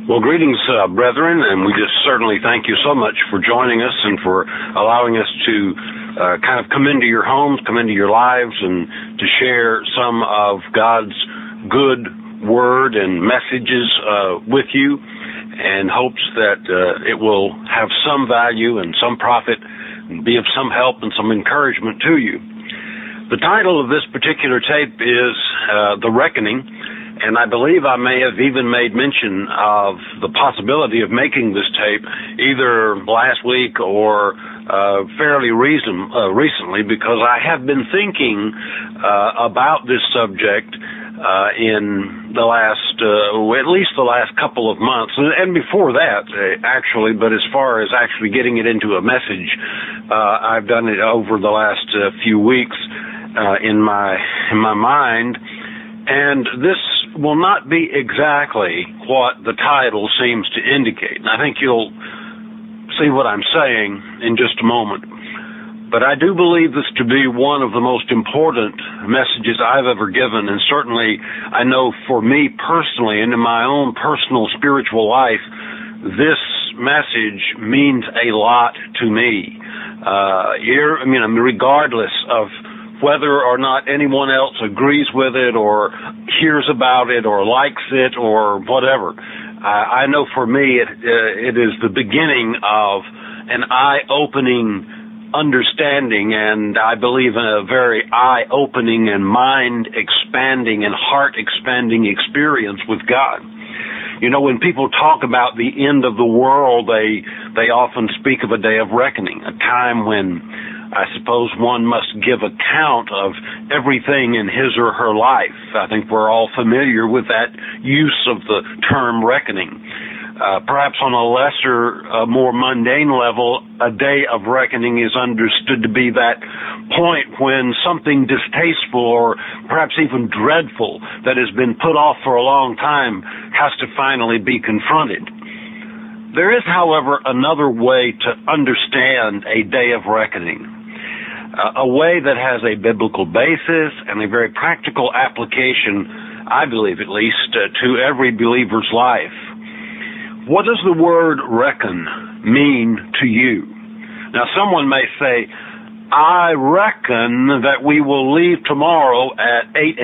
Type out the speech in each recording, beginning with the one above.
Well, greetings, brethren, and we just certainly thank you so much for joining us and for allowing us to kind of come into your homes, come into your lives, and to share some of God's good word and messages with you, and hopes that it will have some value and some profit and be of some help and some encouragement to you. The title of this particular tape is The Reckoning. And I believe I may have even made mention of the possibility of making this tape either last week or fairly recently, because I have been thinking about this subject in the last, at least the last couple of months, and before that, actually, but as far as actually getting it into a message, I've done it over the last few weeks in my mind. And this will not be exactly what the title seems to indicate. And I think you'll see what I'm saying in just a moment. But I do believe this to be one of the most important messages I've ever given. And certainly, I know for me personally and in my own personal spiritual life, this message means a lot to me. Regardless of whether or not anyone else agrees with it or hears about it or likes it or whatever. I know for me it is the beginning of an eye-opening understanding, and I believe in a very eye-opening and mind-expanding and heart-expanding experience with God. You know, when people talk about the end of the world, they often speak of a day of reckoning, a time when I suppose one must give account of everything in his or her life. I think we're all familiar with that use of the term reckoning. Perhaps on a lesser, more mundane level, a day of reckoning is understood to be that point when something distasteful or perhaps even dreadful that has been put off for a long time has to finally be confronted. There is, however, another way to understand a day of reckoning. A way that has a biblical basis and a very practical application, I believe at least, to every believer's life. What does the word reckon mean to you? Now, someone may say, I reckon that we will leave tomorrow at 8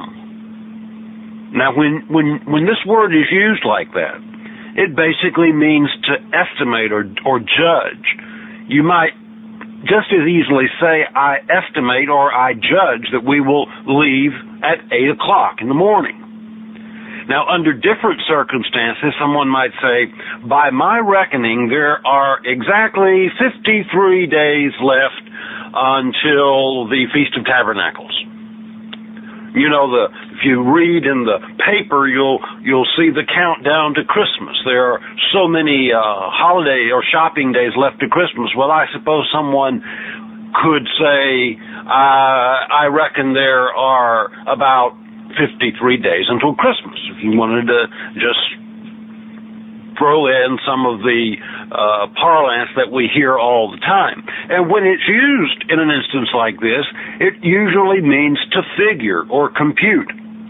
a.m. Now, when this word is used like that, it basically means to estimate or judge. You might just as easily say, I estimate or I judge that we will leave at 8 o'clock in the morning. Now, under different circumstances, someone might say, by my reckoning, there are exactly 53 days left until the Feast of Tabernacles. You know, if you read in the paper, you'll see the countdown to Christmas. There are so many holiday or shopping days left to Christmas. Well, I suppose someone could say, I reckon there are about 53 days until Christmas, if you wanted to just throw in some of the parlance that we hear all the time. And when it's used in an instance like this, it usually means to figure or compute.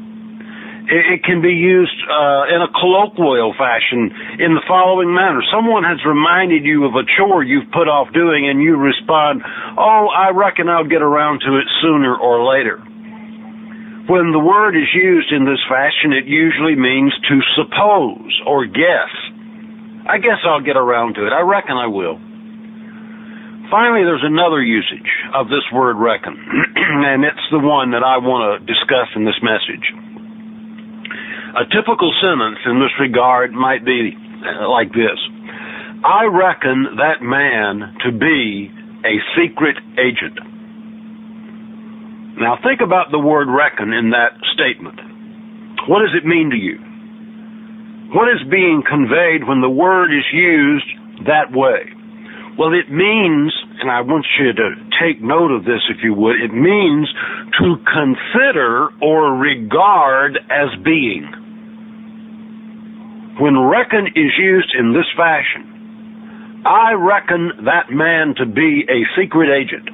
It can be used in a colloquial fashion in the following manner. Someone has reminded you of a chore you've put off doing, and you respond, oh, I reckon I'll get around to it sooner or later. When the word is used in this fashion, it usually means to suppose or guess. I guess I'll get around to it. I reckon I will. Finally, there's another usage of this word reckon, and it's the one that I want to discuss in this message. A typical sentence in this regard might be like this. I reckon that man to be a secret agent. Now think about the word reckon in that statement. What does it mean to you? What is being conveyed when the word is used that way? Well, it means, and I want you to take note of this if you would, it means to consider or regard as being. When reckon is used in this fashion, I reckon that man to be a secret agent.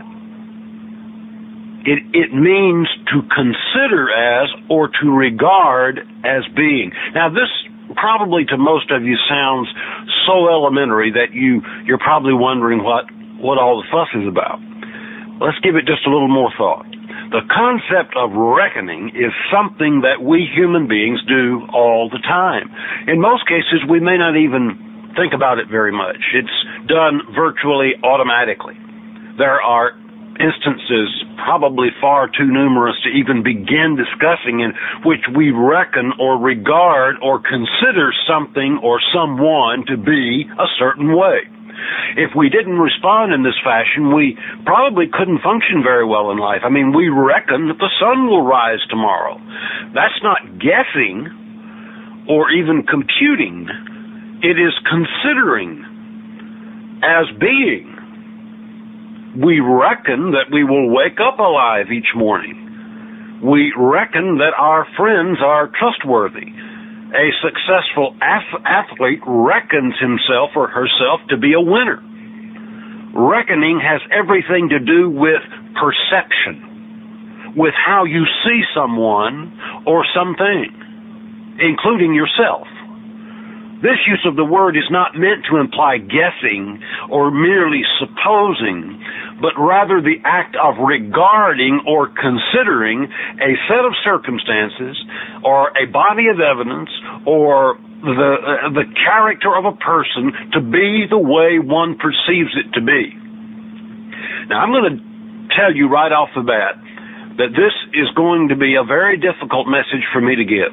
It means to consider as or to regard as being. Now, this probably to most of you sounds so elementary that you're probably wondering what all the fuss is about. Let's give it just a little more thought. The concept of reckoning is something that we human beings do all the time. In most cases, we may not even think about it very much. It's done virtually automatically. There are instances, probably far too numerous to even begin discussing, in which we reckon or regard or consider something or someone to be a certain way. If we didn't respond in this fashion, we probably couldn't function very well in life. I mean, we reckon that the sun will rise tomorrow. That's not guessing or even computing. It is considering as being. We reckon that we will wake up alive each morning. We reckon that our friends are trustworthy. A successful athlete reckons himself or herself to be a winner. Reckoning has everything to do with perception, with how you see someone or something, including yourself. This use of the word is not meant to imply guessing or merely supposing, but rather the act of regarding or considering a set of circumstances or a body of evidence or the character of a person to be the way one perceives it to be. Now, I'm going to tell you right off the bat that this is going to be a very difficult message for me to give.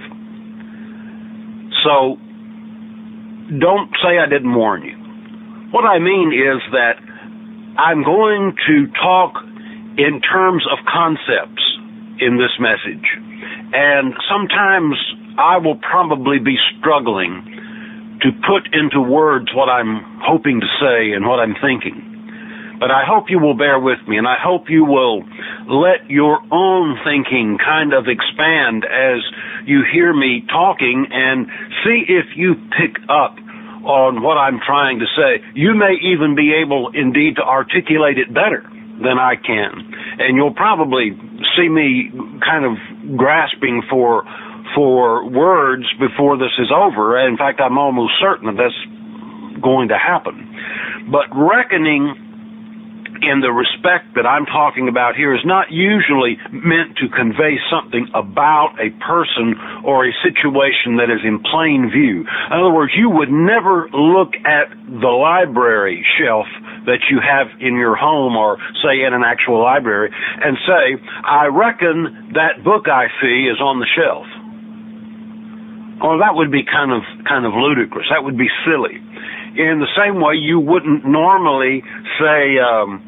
So, don't say I didn't warn you. What I mean is that I'm going to talk in terms of concepts in this message. And sometimes I will probably be struggling to put into words what I'm hoping to say and what I'm thinking. But I hope you will bear with me, and I hope you will let your own thinking kind of expand as you hear me talking and see if you pick up on what I'm trying to say. You may even be able, indeed, to articulate it better than I can. And you'll probably see me kind of grasping for words before this is over. In fact, I'm almost certain that that's going to happen. But reckoning in the respect that I'm talking about here is not usually meant to convey something about a person or a situation that is in plain view. In other words, you would never look at the library shelf that you have in your home or, say, in an actual library and say, I reckon that book I see is on the shelf. Oh, that would be kind of ludicrous. That would be silly. In the same way, you wouldn't normally say,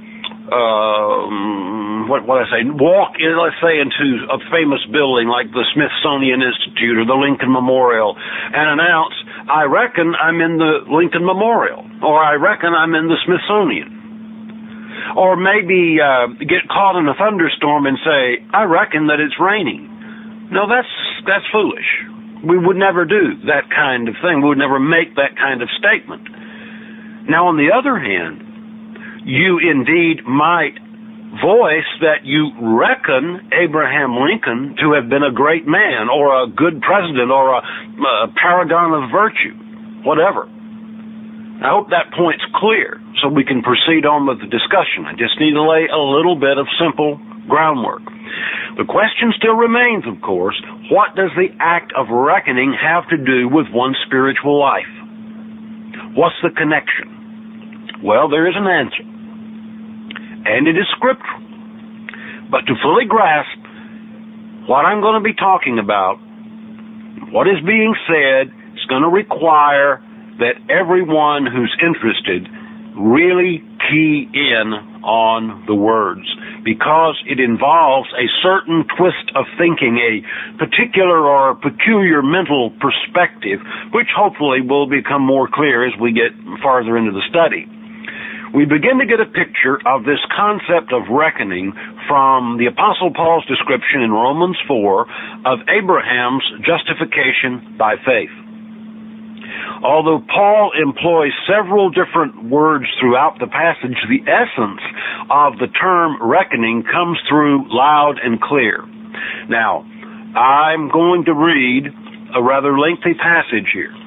walk in, let's say, into a famous building like the Smithsonian Institute or the Lincoln Memorial and announce, I reckon I'm in the Lincoln Memorial, or I reckon I'm in the Smithsonian. Or maybe get caught in a thunderstorm and say, I reckon that it's raining. No, that's foolish. We would never do that kind of thing. We would never make that kind of statement. Now, on the other hand, you indeed might voice that you reckon Abraham Lincoln to have been a great man or a good president or a paragon of virtue, whatever. I hope that point's clear so we can proceed on with the discussion. I just need to lay a little bit of simple groundwork. The question still remains, of course, what does the act of reckoning have to do with one's spiritual life? What's the connection? Well, there is an answer, and it is scriptural. But to fully grasp what I'm going to be talking about, what is being said, is going to require that everyone who's interested really key in on the words, because it involves a certain twist of thinking, a particular or peculiar mental perspective, which hopefully will become more clear as we get farther into the study. We begin to get a picture of this concept of reckoning from the Apostle Paul's description in Romans 4 of Abraham's justification by faith. Although Paul employs several different words throughout the passage, the essence of the term reckoning comes through loud and clear. Now, I'm going to read a rather lengthy passage here.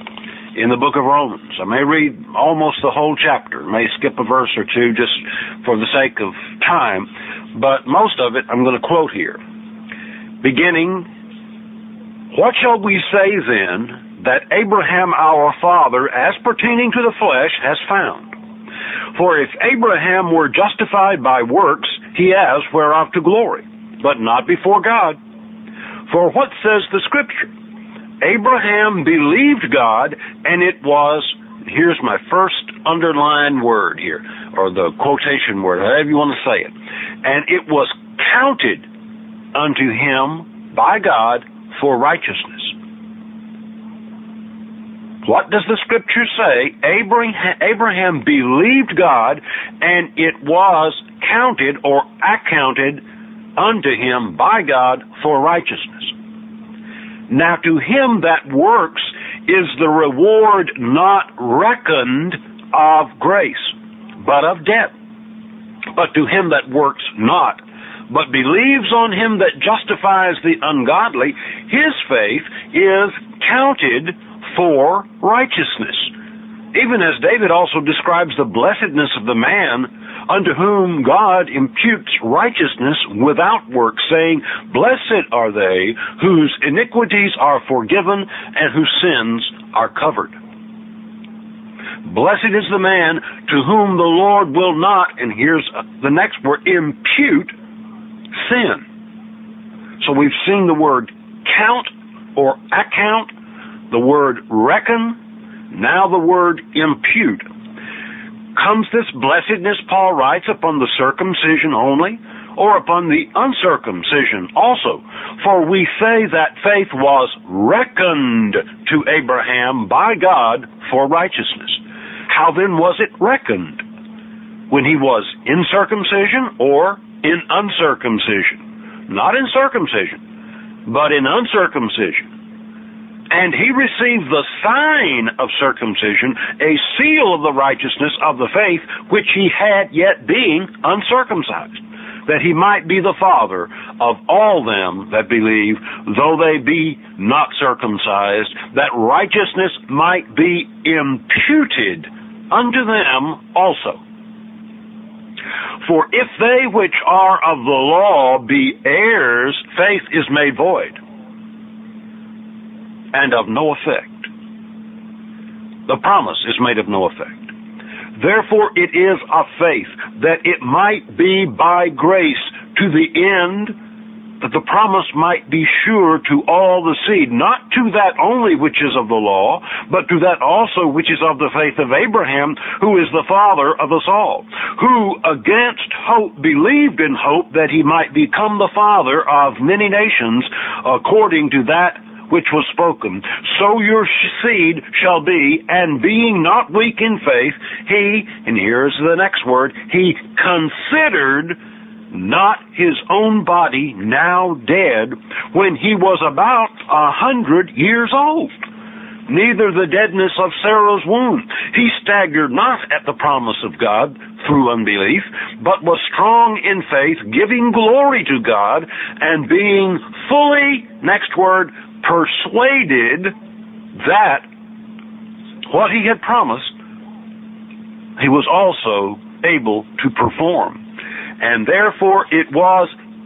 in the book of Romans. I may read almost the whole chapter, may skip a verse or two just for the sake of time, but most of it I'm going to quote here. Beginning, what shall we say then that Abraham our father, as pertaining to the flesh, has found? For if Abraham were justified by works, he has whereof to glory, but not before God. For what says the Scripture? Abraham believed God, and it was, here's my first underlined word here, or the quotation word, however you want to say it, and it was counted unto him by God for righteousness. What does the Scripture say? Abraham believed God, and it was counted or accounted unto him by God for righteousness. Now to him that works is the reward not reckoned of grace, but of debt. But to him that works not, but believes on him that justifies the ungodly, his faith is counted for righteousness. Even as David also describes the blessedness of the man unto whom God imputes righteousness without works, saying, Blessed are they whose iniquities are forgiven and whose sins are covered. Blessed is the man to whom the Lord will not, and here's the next word, impute sin. So we've seen the word count or account, the word reckon, now the word impute. Comes this blessedness, Paul writes, upon the circumcision only, or upon the uncircumcision also? For we say that faith was reckoned to Abraham by God for righteousness. How then was it reckoned? When he was in circumcision or in uncircumcision? Not in circumcision, but in uncircumcision. And he received the sign of circumcision, a seal of the righteousness of the faith which he had yet being uncircumcised, that he might be the father of all them that believe, though they be not circumcised, that righteousness might be imputed unto them also. For if they which are of the law be heirs, faith is made void, and of no effect. The promise is made of no effect. Therefore it is of faith, that it might be by grace, to the end that the promise might be sure to all the seed, not to that only which is of the law, but to that also which is of the faith of Abraham, who is the father of us all, who against hope believed in hope that he might become the father of many nations, according to that which was spoken. So your seed shall be, and being not weak in faith, he, and here's the next word, he considered not his own body now dead, when he was about 100 years old, neither the deadness of Sarah's womb. He staggered not at the promise of God through unbelief, but was strong in faith, giving glory to God, and being fully, next word, persuaded that what he had promised, he was also able to perform. And therefore it was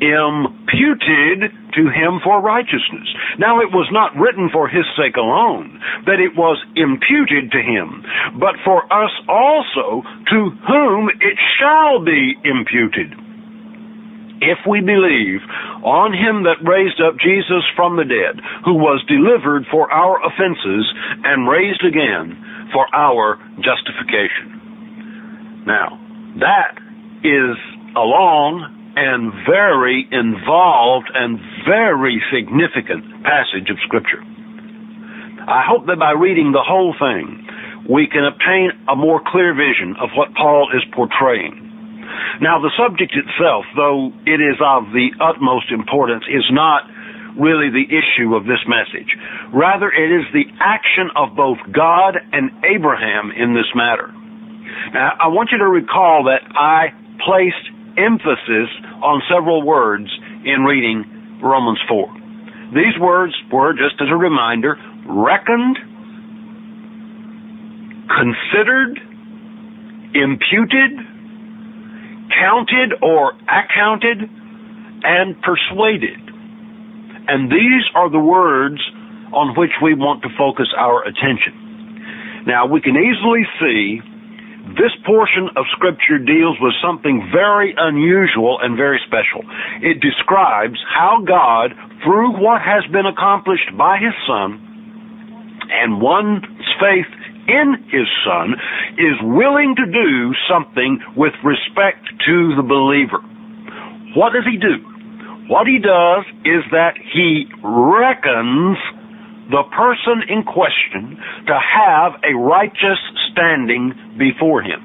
imputed to him for righteousness. Now it was not written for his sake alone, that it was imputed to him, but for us also, to whom it shall be imputed, if we believe on him that raised up Jesus from the dead, who was delivered for our offenses and raised again for our justification. Now, that is a long and very involved and very significant passage of Scripture. I hope that by reading the whole thing, we can obtain a more clear vision of what Paul is portraying. Now, the subject itself, though it is of the utmost importance, is not really the issue of this message. Rather, it is the action of both God and Abraham in this matter. Now, I want you to recall that I placed emphasis on several words in reading Romans 4. These words were, just as a reminder, reckoned, considered, imputed, counted or accounted, and persuaded. And these are the words on which we want to focus our attention. Now, we can easily see this portion of Scripture deals with something very unusual and very special. It describes how God, through what has been accomplished by His Son, and one's faith in His Son, is willing to do something with respect to the believer. What does He do? What He does is that He reckons the person in question to have a righteous standing before Him.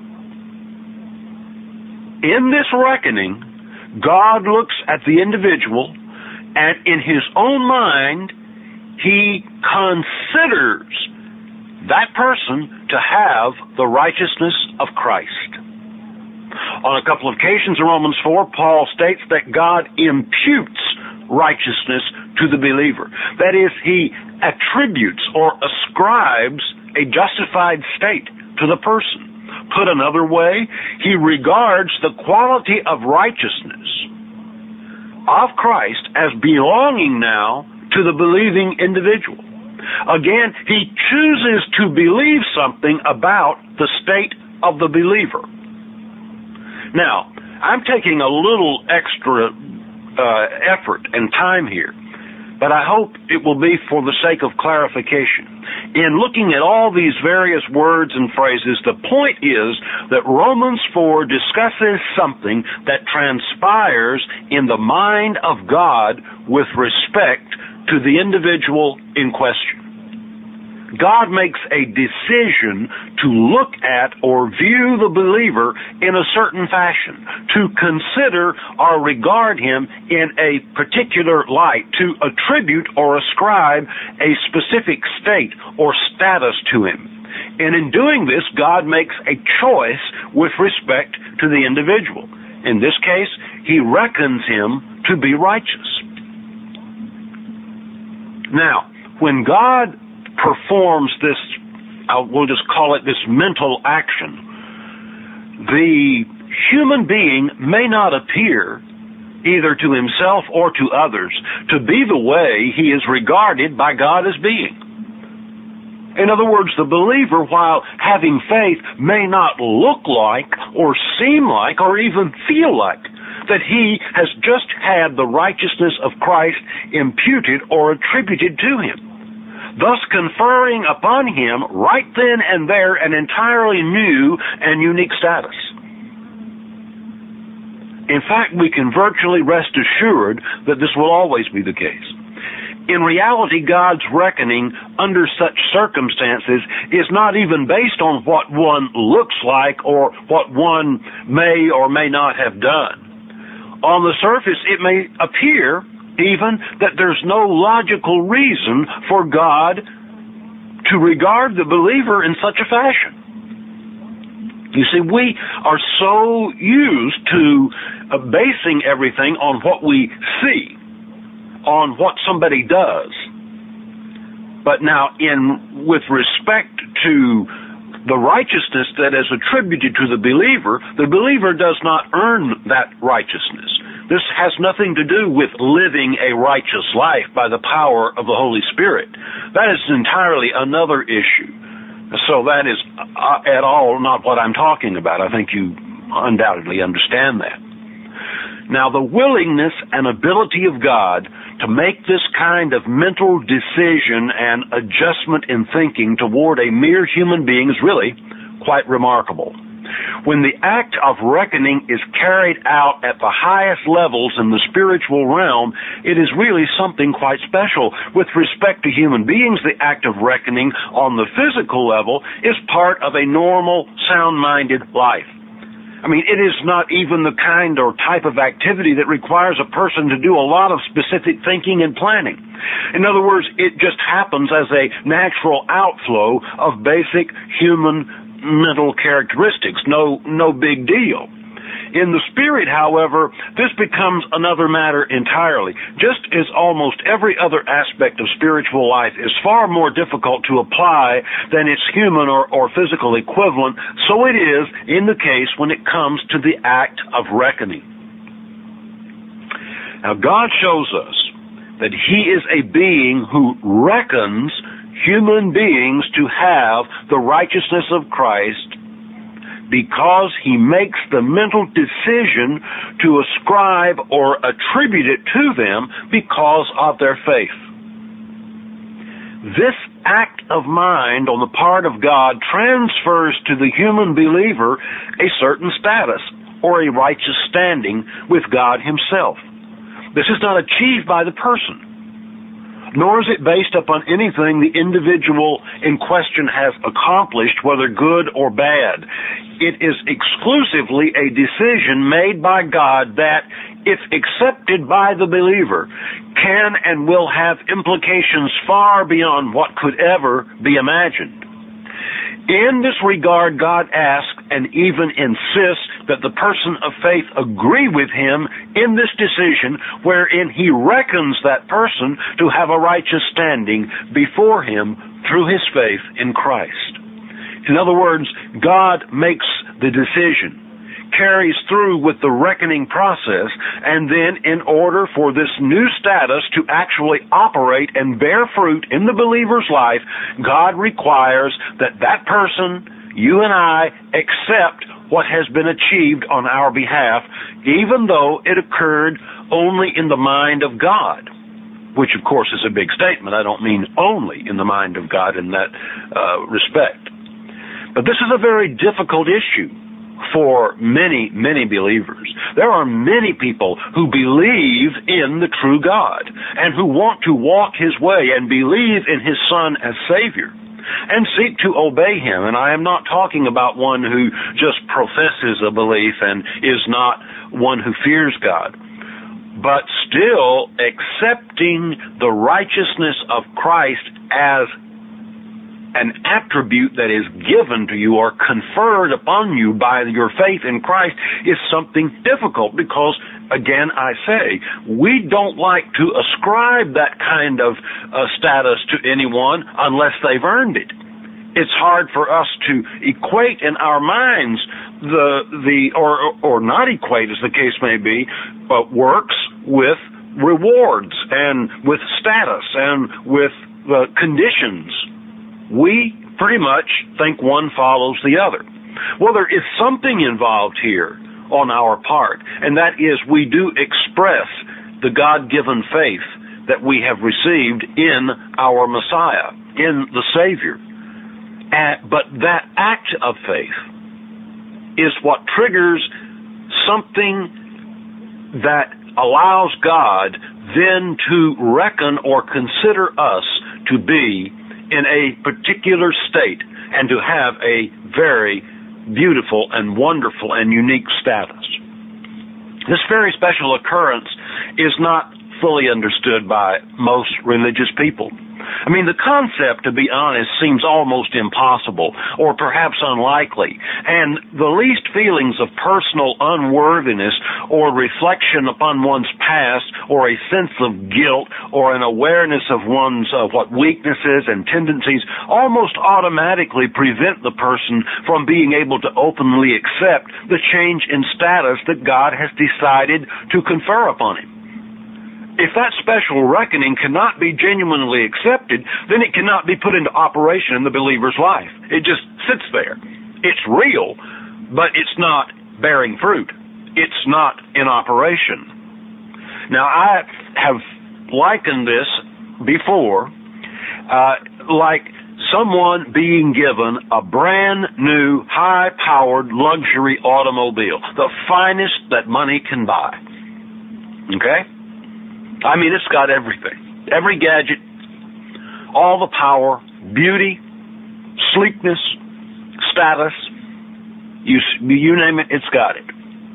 In this reckoning, God looks at the individual, and in His own mind, He considers that person to have the righteousness of Christ. On a couple of occasions in Romans 4, Paul states that God imputes righteousness to the believer. That is, He attributes or ascribes a justified state to the person. Put another way, He regards the quality of righteousness of Christ as belonging now to the believing individual. Again, He chooses to believe something about the state of the believer. Now, I'm taking a little extra effort and time here, but I hope it will be for the sake of clarification. In looking at all these various words and phrases, the point is that Romans 4 discusses something that transpires in the mind of God with respect to the individual in question. God makes a decision to look at or view the believer in a certain fashion, to consider or regard him in a particular light, to attribute or ascribe a specific state or status to him. And in doing this, God makes a choice with respect to the individual. In this case, He reckons him to be righteous. Now, when God performs this, we'll just call it this mental action, the human being may not appear, either to himself or to others, to be the way he is regarded by God as being. In other words, the believer, while having faith, may not look like or seem like or even feel like that he has just had the righteousness of Christ imputed or attributed to him, thus conferring upon him right then and there an entirely new and unique status. In fact, we can virtually rest assured that this will always be the case. In reality, God's reckoning under such circumstances is not even based on what one looks like or what one may or may not have done. On the surface, it may appear even that there's no logical reason for God to regard the believer in such a fashion. You see, we are so used to basing everything on what we see, on what somebody does. But now, with respect to the righteousness that is attributed to the believer does not earn that righteousness. This has nothing to do with living a righteous life by the power of the Holy Spirit. That is entirely another issue. So that is at all not what I'm talking about. I think you undoubtedly understand that. Now, the willingness and ability of God to make this kind of mental decision and adjustment in thinking toward a mere human being is really quite remarkable. When the act of reckoning is carried out at the highest levels in the spiritual realm, it is really something quite special. With respect to human beings, the act of reckoning on the physical level is part of a normal, sound-minded life. I mean, it is not even the kind or type of activity that requires a person to do a lot of specific thinking and planning. In other words, it just happens as a natural outflow of basic human mental characteristics. No big deal. In the spirit, however, this becomes another matter entirely. Just as almost every other aspect of spiritual life is far more difficult to apply than its human or physical equivalent, so it is in the case when it comes to the act of reckoning. Now, God shows us that He is a being who reckons human beings to have the righteousness of Christ because He makes the mental decision to ascribe or attribute it to them because of their faith. This act of mind on the part of God transfers to the human believer a certain status or a righteous standing with God Himself. This is not achieved by the person, nor is it based upon anything the individual in question has accomplished, whether good or bad. It is exclusively a decision made by God that, if accepted by the believer, can and will have implications far beyond what could ever be imagined. In this regard, God asks and even insists that the person of faith agree with Him in this decision, wherein He reckons that person to have a righteous standing before Him through his faith in Christ. In other words, God makes the decision, carries through with the reckoning process, and then in order for this new status to actually operate and bear fruit in the believer's life, God requires that that person, you and I, accept what has been achieved on our behalf, even though it occurred only in the mind of God, which of course is a big statement. I don't mean only in the mind of God in that respect. But this is a very difficult issue for many, many believers. There are many people who believe in the true God and who want to walk His way and believe in His Son as Savior and seek to obey Him. And I am not talking about one who just professes a belief and is not one who fears God, but still accepting the righteousness of Christ as an attribute that is given to you or conferred upon you by your faith in Christ is something difficult because, again, I say, we don't like to ascribe that kind of status to anyone unless they've earned it. It's hard for us to equate in our minds or not equate, as the case may be, but works with rewards and with status and with conditions. We pretty much think one follows the other. Well, there is something involved here on our part, and that is we do express the God-given faith that we have received in our Messiah, in the Savior. But that act of faith is what triggers something that allows God then to reckon or consider us to be in a particular state and to have a very beautiful and wonderful and unique status. This very special occurrence is not fully understood by most religious people. I mean, the concept, to be honest, seems almost impossible or perhaps unlikely, and the least feelings of personal unworthiness or reflection upon one's past or a sense of guilt or an awareness of one's weaknesses and tendencies almost automatically prevent the person from being able to openly accept the change in status that God has decided to confer upon him. If that special reckoning cannot be genuinely accepted, then it cannot be put into operation in the believer's life. It just sits there. It's real, but it's not bearing fruit. It's not in operation. Now, I have likened this before like someone being given a brand new, high-powered luxury automobile, the finest that money can buy. Okay? I mean, it's got everything. Every gadget, all the power, beauty, sleekness, status, you name it, it's got it.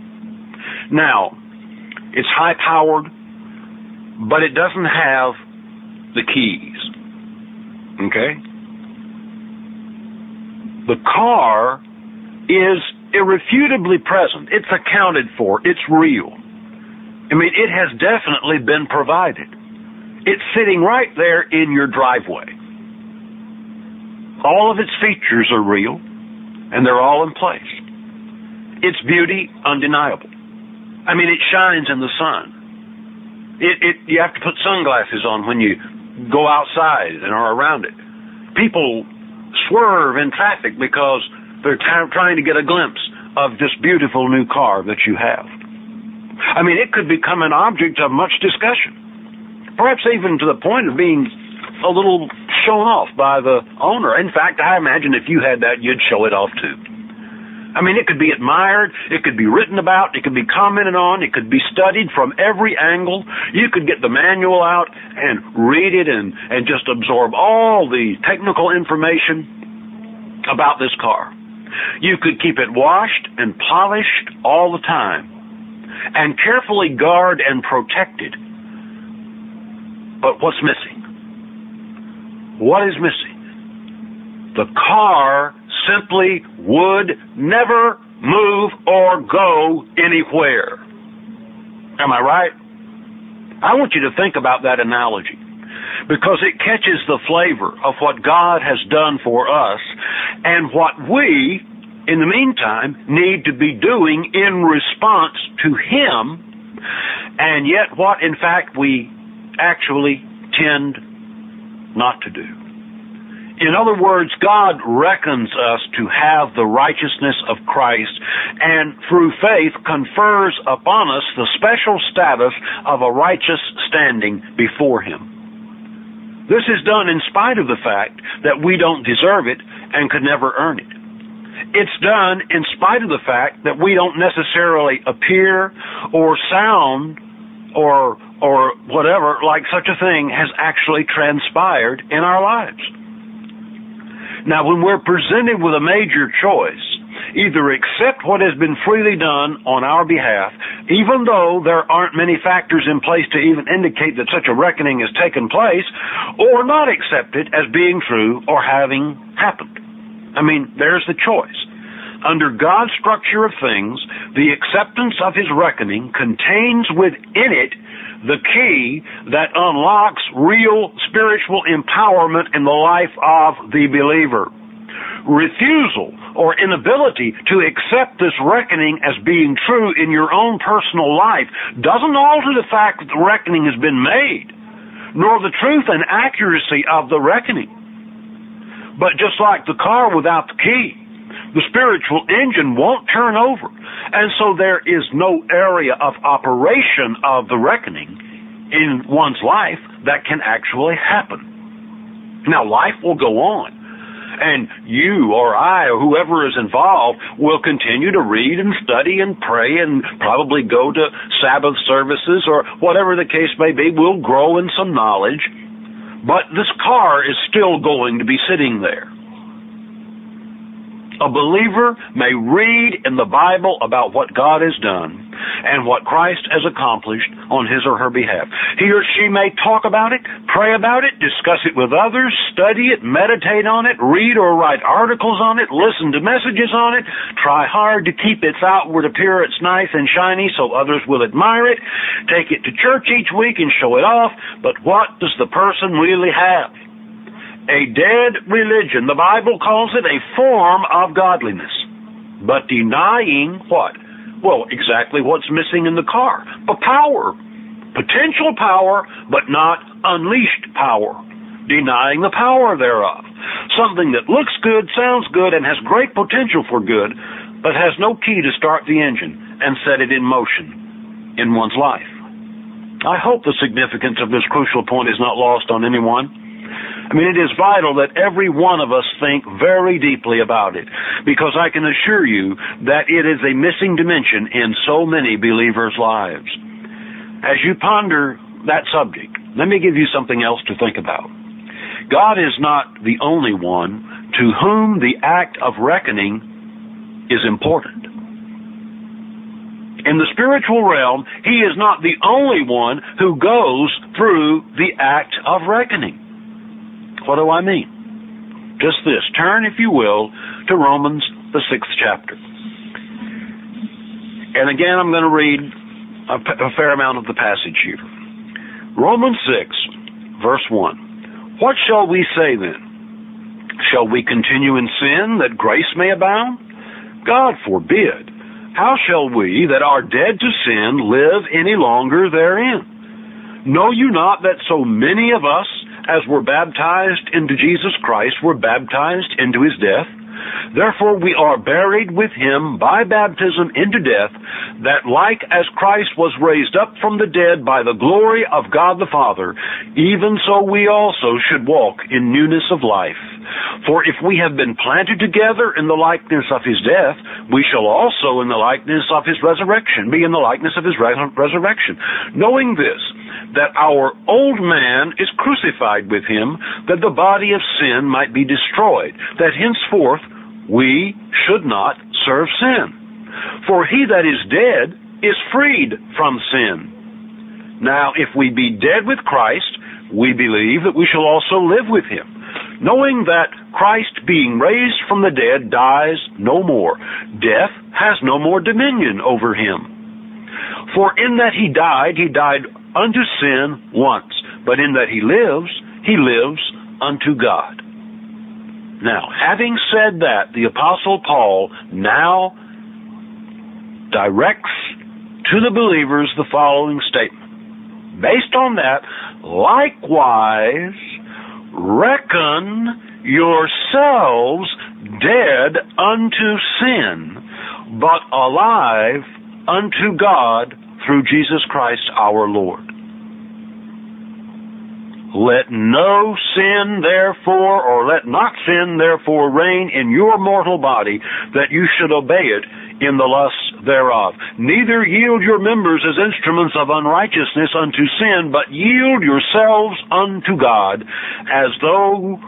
Now, it's high-powered, but it doesn't have the keys. Okay? The car is irrefutably present. It's accounted for. It's real. I mean, it has definitely been provided. It's sitting right there in your driveway. All of its features are real, and they're all in place. Its beauty, undeniable. I mean, it shines in the sun. You have to put sunglasses on when you go outside and are around it. People swerve in traffic because they're trying to get a glimpse of this beautiful new car that you have. I mean, it could become an object of much discussion, perhaps even to the point of being a little shown off by the owner. In fact, I imagine if you had that, you'd show it off too. I mean, it could be admired, it could be written about, it could be commented on, it could be studied from every angle. You could get the manual out and read it and just absorb all the technical information about this car. You could keep it washed and polished all the time and carefully guard and protect it. But what's missing? What is missing? The car simply would never move or go anywhere. Am I right? I want you to think about that analogy, because it catches the flavor of what God has done for us and what we, in the meantime, need to be doing in response to Him, and yet what, in fact, we actually tend not to do. In other words, God reckons us to have the righteousness of Christ, and through faith confers upon us the special status of a righteous standing before Him. This is done in spite of the fact that we don't deserve it and could never earn it. It's done in spite of the fact that we don't necessarily appear or sound or whatever like such a thing has actually transpired in our lives. Now, when we're presented with a major choice, either accept what has been freely done on our behalf, even though there aren't many factors in place to even indicate that such a reckoning has taken place, or not accept it as being true or having happened. I mean, there's the choice. Under God's structure of things, the acceptance of His reckoning contains within it the key that unlocks real spiritual empowerment in the life of the believer. Refusal or inability to accept this reckoning as being true in your own personal life doesn't alter the fact that the reckoning has been made, nor the truth and accuracy of the reckoning. But just like the car without the key, the spiritual engine won't turn over, and so there is no area of operation of the reckoning in one's life that can actually happen. Now, life will go on, and you or I or whoever is involved will continue to read and study and pray and probably go to Sabbath services or whatever the case may be. We'll grow in some knowledge, but this car is still going to be sitting there. A believer may read in the Bible about what God has done and what Christ has accomplished on his or her behalf. He or she may talk about it, pray about it, discuss it with others, study it, meditate on it, read or write articles on it, listen to messages on it, try hard to keep its outward appearance nice and shiny so others will admire it, take it to church each week and show it off, but what does the person really have? A dead religion. The Bible calls it a form of godliness, but denying what? Well, exactly what's missing in the car. A power. Potential power, but not unleashed power. Denying the power thereof. Something that looks good, sounds good, and has great potential for good, but has no key to start the engine and set it in motion in one's life. I hope the significance of this crucial point is not lost on anyone. I mean, it is vital that every one of us think very deeply about it, because I can assure you that it is a missing dimension in so many believers' lives. As you ponder that subject, let me give you something else to think about. God is not the only one to whom the act of reckoning is important. In the spiritual realm, He is not the only one who goes through the act of reckoning. What do I mean? Just this. Turn, if you will, to Romans, the 6th chapter. And again, I'm going to read a fair amount of the passage here. Romans 6, verse 1. What shall we say then? Shall we continue in sin that grace may abound? God forbid. How shall we that are dead to sin live any longer therein? Know you not that so many of us as were baptized into Jesus Christ were baptized into his death? Therefore we are buried with him by baptism into death, that like as Christ was raised up from the dead by the glory of God the Father, even so we also should walk in newness of life. For if we have been planted together in the likeness of his death, we shall also in the likeness of his resurrection be in the likeness of his resurrection. Knowing this, that our old man is crucified with him, that the body of sin might be destroyed, that henceforth we should not serve sin. For he that is dead is freed from sin. Now, if we be dead with Christ, we believe that we shall also live with him, knowing that Christ, being raised from the dead, dies no more. Death has no more dominion over him. For in that he died unto sin once, but in that he lives unto God. Now, having said that, the Apostle Paul now directs to the believers the following statement. Based on that, likewise, reckon yourselves dead unto sin, but alive unto God through Jesus Christ our Lord. Let no sin therefore, or let not sin therefore reign in your mortal body, that you should obey it in the lusts thereof. Neither yield your members as instruments of unrighteousness unto sin, but yield yourselves unto God, as those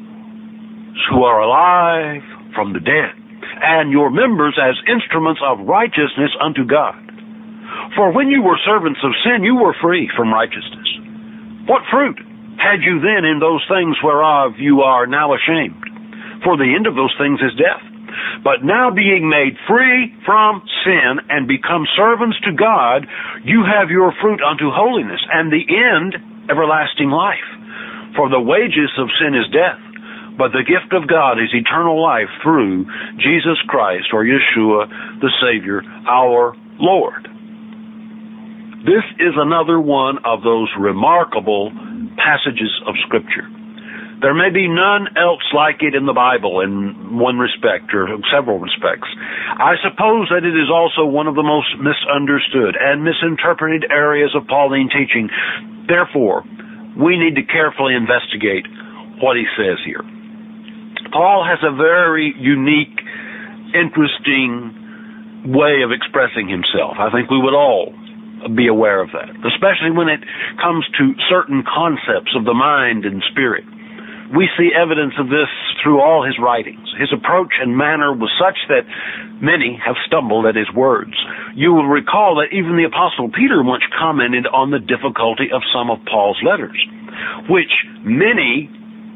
who are alive from the dead, and your members as instruments of righteousness unto God. For when you were servants of sin, you were free from righteousness. What fruit had you then in those things whereof you are now ashamed? For the end of those things is death. But now being made free from sin and become servants to God, you have your fruit unto holiness, and the end everlasting life. For the wages of sin is death, but the gift of God is eternal life through Jesus Christ, or Yeshua, the Savior, our Lord. This is another one of those remarkable passages of Scripture. There may be none else like it in the Bible in one respect or several respects. I suppose that it is also one of the most misunderstood and misinterpreted areas of Pauline teaching. Therefore, we need to carefully investigate what he says here. Paul has a very unique, interesting way of expressing himself. I think we would all be aware of that, especially when it comes to certain concepts of the mind and spirit. We see evidence of this through all his writings. His approach and manner was such that many have stumbled at his words. You will recall that even the Apostle Peter once commented on the difficulty of some of Paul's letters, which many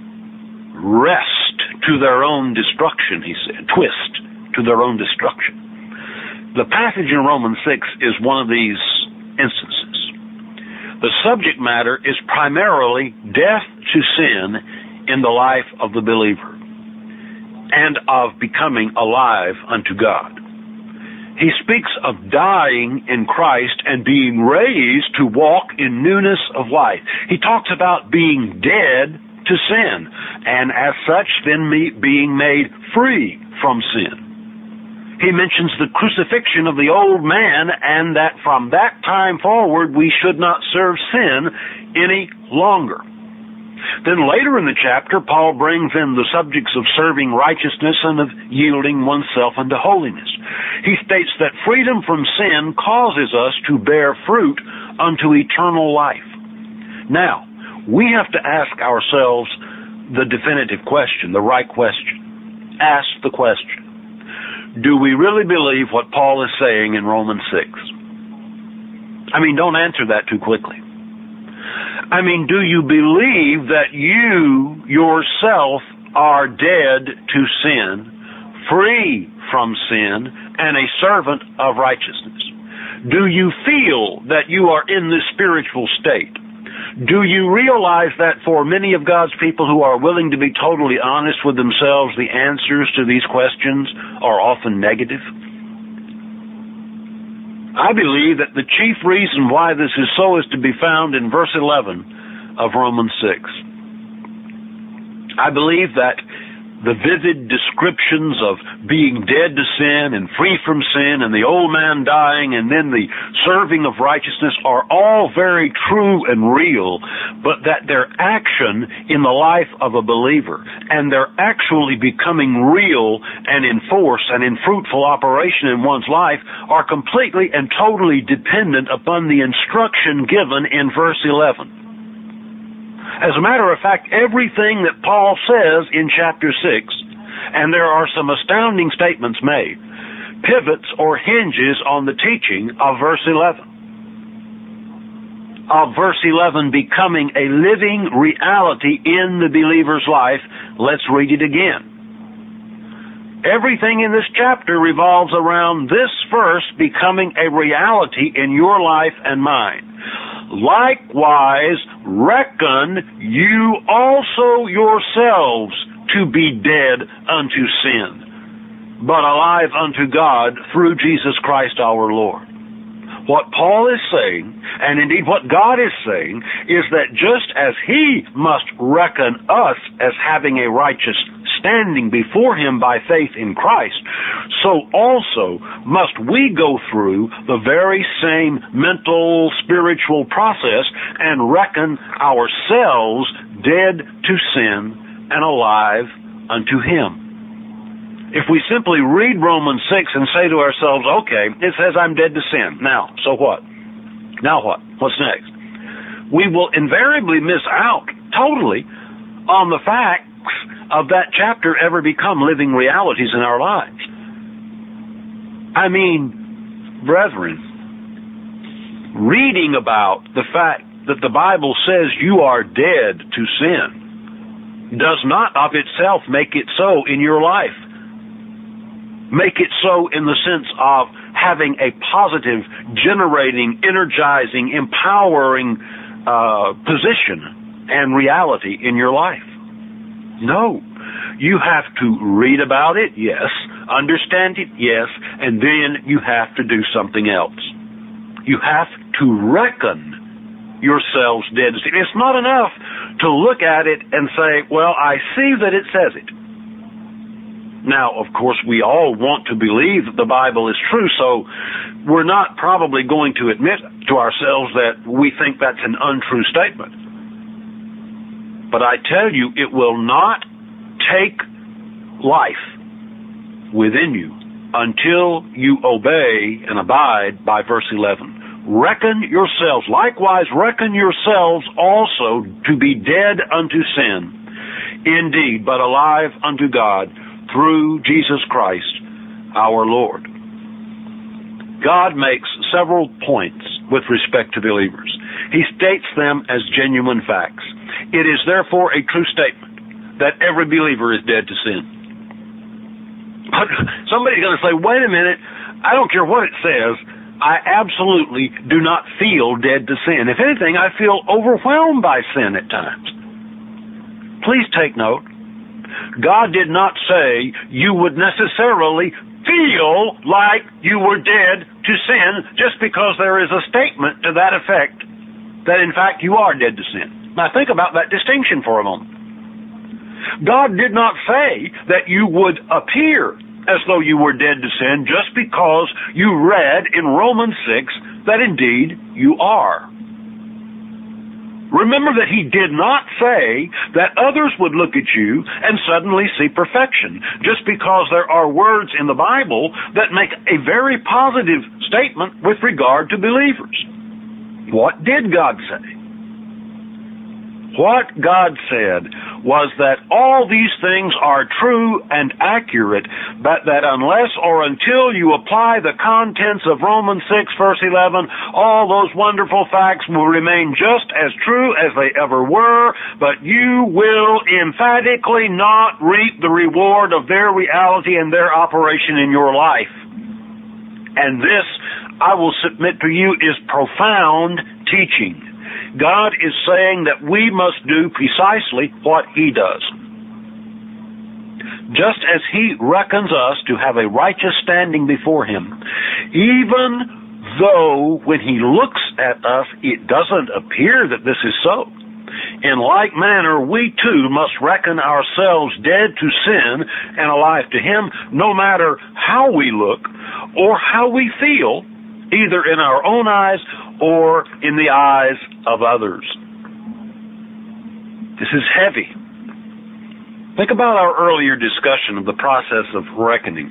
wrest to their own destruction, he said, twist to their own destruction. The passage in Romans 6 is one of these instances. The subject matter is primarily death to sin in the life of the believer and of becoming alive unto God. He speaks of dying in Christ and being raised to walk in newness of life. He talks about being dead to sin and as such then being made free from sin. He mentions the crucifixion of the old man and that from that time forward we should not serve sin any longer. Then later in the chapter, Paul brings in the subjects of serving righteousness and of yielding oneself unto holiness. He states that freedom from sin causes us to bear fruit unto eternal life. Now, we have to ask ourselves the definitive question, the right question. Ask the question. Do we really believe what Paul is saying in Romans 6? I mean, don't answer that too quickly. I mean, do you believe that you yourself are dead to sin, free from sin, and a servant of righteousness? Do you feel that you are in this spiritual state? Do you realize that for many of God's people who are willing to be totally honest with themselves, the answers to these questions are often negative? I believe that the chief reason why this is so is to be found in verse 11 of Romans 6. I believe that the vivid descriptions of being dead to sin and free from sin and the old man dying and then the serving of righteousness are all very true and real, but that their action in the life of a believer and their actually becoming real and in force and in fruitful operation in one's life are completely and totally dependent upon the instruction given in verse 11. As a matter of fact, everything that Paul says in chapter 6, and there are some astounding statements made, pivots or hinges on the teaching of verse 11. Of verse 11 becoming a living reality in the believer's life. Let's read it again. Everything in this chapter revolves around this verse becoming a reality in your life and mine. Likewise, reckon you also yourselves to be dead unto sin, but alive unto God through Jesus Christ our Lord. What Paul is saying, and indeed what God is saying, is that just as He must reckon us as having a righteous standing before Him by faith in Christ, so also must we go through the very same mental, spiritual process and reckon ourselves dead to sin and alive unto Him. If we simply read Romans 6 and say to ourselves, okay, it says I'm dead to sin. Now, so what? Now what? What's next? We will invariably miss out totally on the facts of that chapter ever become living realities in our lives. I mean, brethren, reading about the fact that the Bible says you are dead to sin does not of itself make it so in your life. Make it so in the sense of having a positive, generating, energizing, empowering position and reality in your life. No. You have to read about it, yes. Understand it, yes. And then you have to do something else. You have to reckon yourselves dead. It's not enough to look at it and say, well, I see that it says it. Now, of course, we all want to believe that the Bible is true, so we're not probably going to admit to ourselves that we think that's an untrue statement. But I tell you, it will not take life within you until you obey and abide by verse 11. Reckon yourselves, likewise reckon yourselves also to be dead unto sin, indeed, but alive unto God, through Jesus Christ, our Lord. God makes several points with respect to believers. He states them as genuine facts. It is therefore a true statement that every believer is dead to sin. But somebody's going to say, wait a minute, I don't care what it says, I absolutely do not feel dead to sin. If anything, I feel overwhelmed by sin at times. Please take note. God did not say you would necessarily feel like you were dead to sin just because there is a statement to that effect that in fact you are dead to sin. Now think about that distinction for a moment. God did not say that you would appear as though you were dead to sin just because you read in Romans 6 that indeed you are. Remember that He did not say that others would look at you and suddenly see perfection, just because there are words in the Bible that make a very positive statement with regard to believers. What did God say? What God said was that all these things are true and accurate, but that unless or until you apply the contents of Romans 6, verse 11, all those wonderful facts will remain just as true as they ever were, but you will emphatically not reap the reward of their reality and their operation in your life. And this, I will submit to you, is profound teaching. God is saying that we must do precisely what He does. Just as He reckons us to have a righteous standing before Him, even though when He looks at us, it doesn't appear that this is so. In like manner, we too must reckon ourselves dead to sin and alive to Him, no matter how we look or how we feel, either in our own eyes or in the eyes of others. This is heavy. Think about our earlier discussion of the process of reckoning.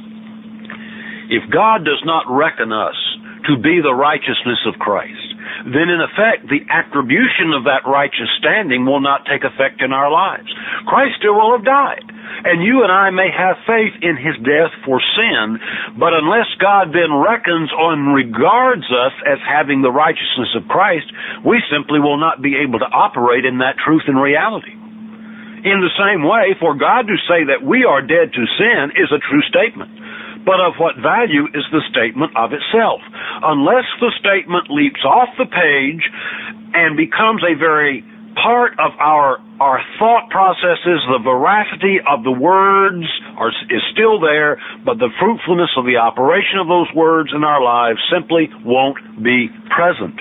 If God does not reckon us to be the righteousness of Christ, then in effect the attribution of that righteous standing will not take effect in our lives. Christ still will have died, and you and I may have faith in His death for sin, but unless God then reckons or regards us as having the righteousness of Christ, we simply will not be able to operate in that truth and reality. In the same way, for God to say that we are dead to sin is a true statement. But of what value is the statement of itself? Unless the statement leaps off the page and becomes a very part of our thought processes, the veracity of the words is still there, but the fruitfulness of the operation of those words in our lives simply won't be present.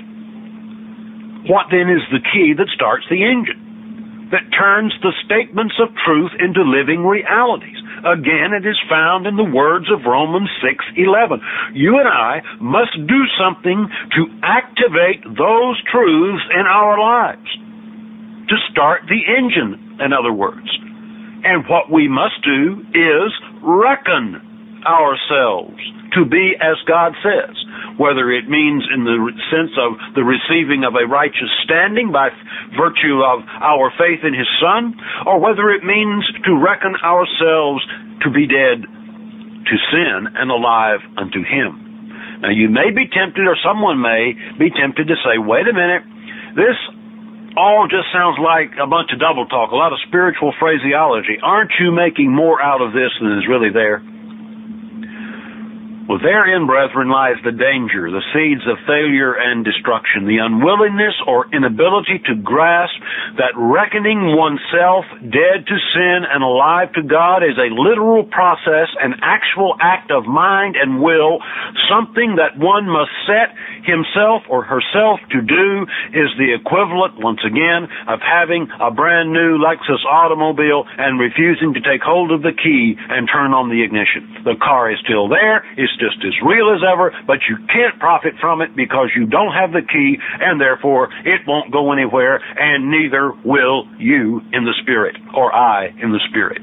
What then is the key that starts the engine, that turns the statements of truth into living realities? Again, it is found in the words of Romans 6:11. You and I must do something to activate those truths in our lives, to start the engine, in other words. And what we must do is reckon ourselves to be as God says, whether it means in the sense of the receiving of a righteous standing by virtue of our faith in His Son, or whether it means to reckon ourselves to be dead to sin and alive unto Him. Now you may be tempted, or someone may be tempted to say, wait a minute, this all just sounds like a bunch of double talk, a lot of spiritual phraseology. Aren't you making more out of this than is really there? Well, therein, brethren, lies the danger, the seeds of failure and destruction, the unwillingness or inability to grasp that reckoning oneself dead to sin and alive to God is a literal process, an actual act of mind and will, something that one must set himself or herself to do, is the equivalent, once again, of having a brand new Lexus automobile and refusing to take hold of the key and turn on the ignition. The car is still there, it's just as real as ever, but you can't profit from it because you don't have the key, and therefore it won't go anywhere, and neither will you in the Spirit, or I in the Spirit.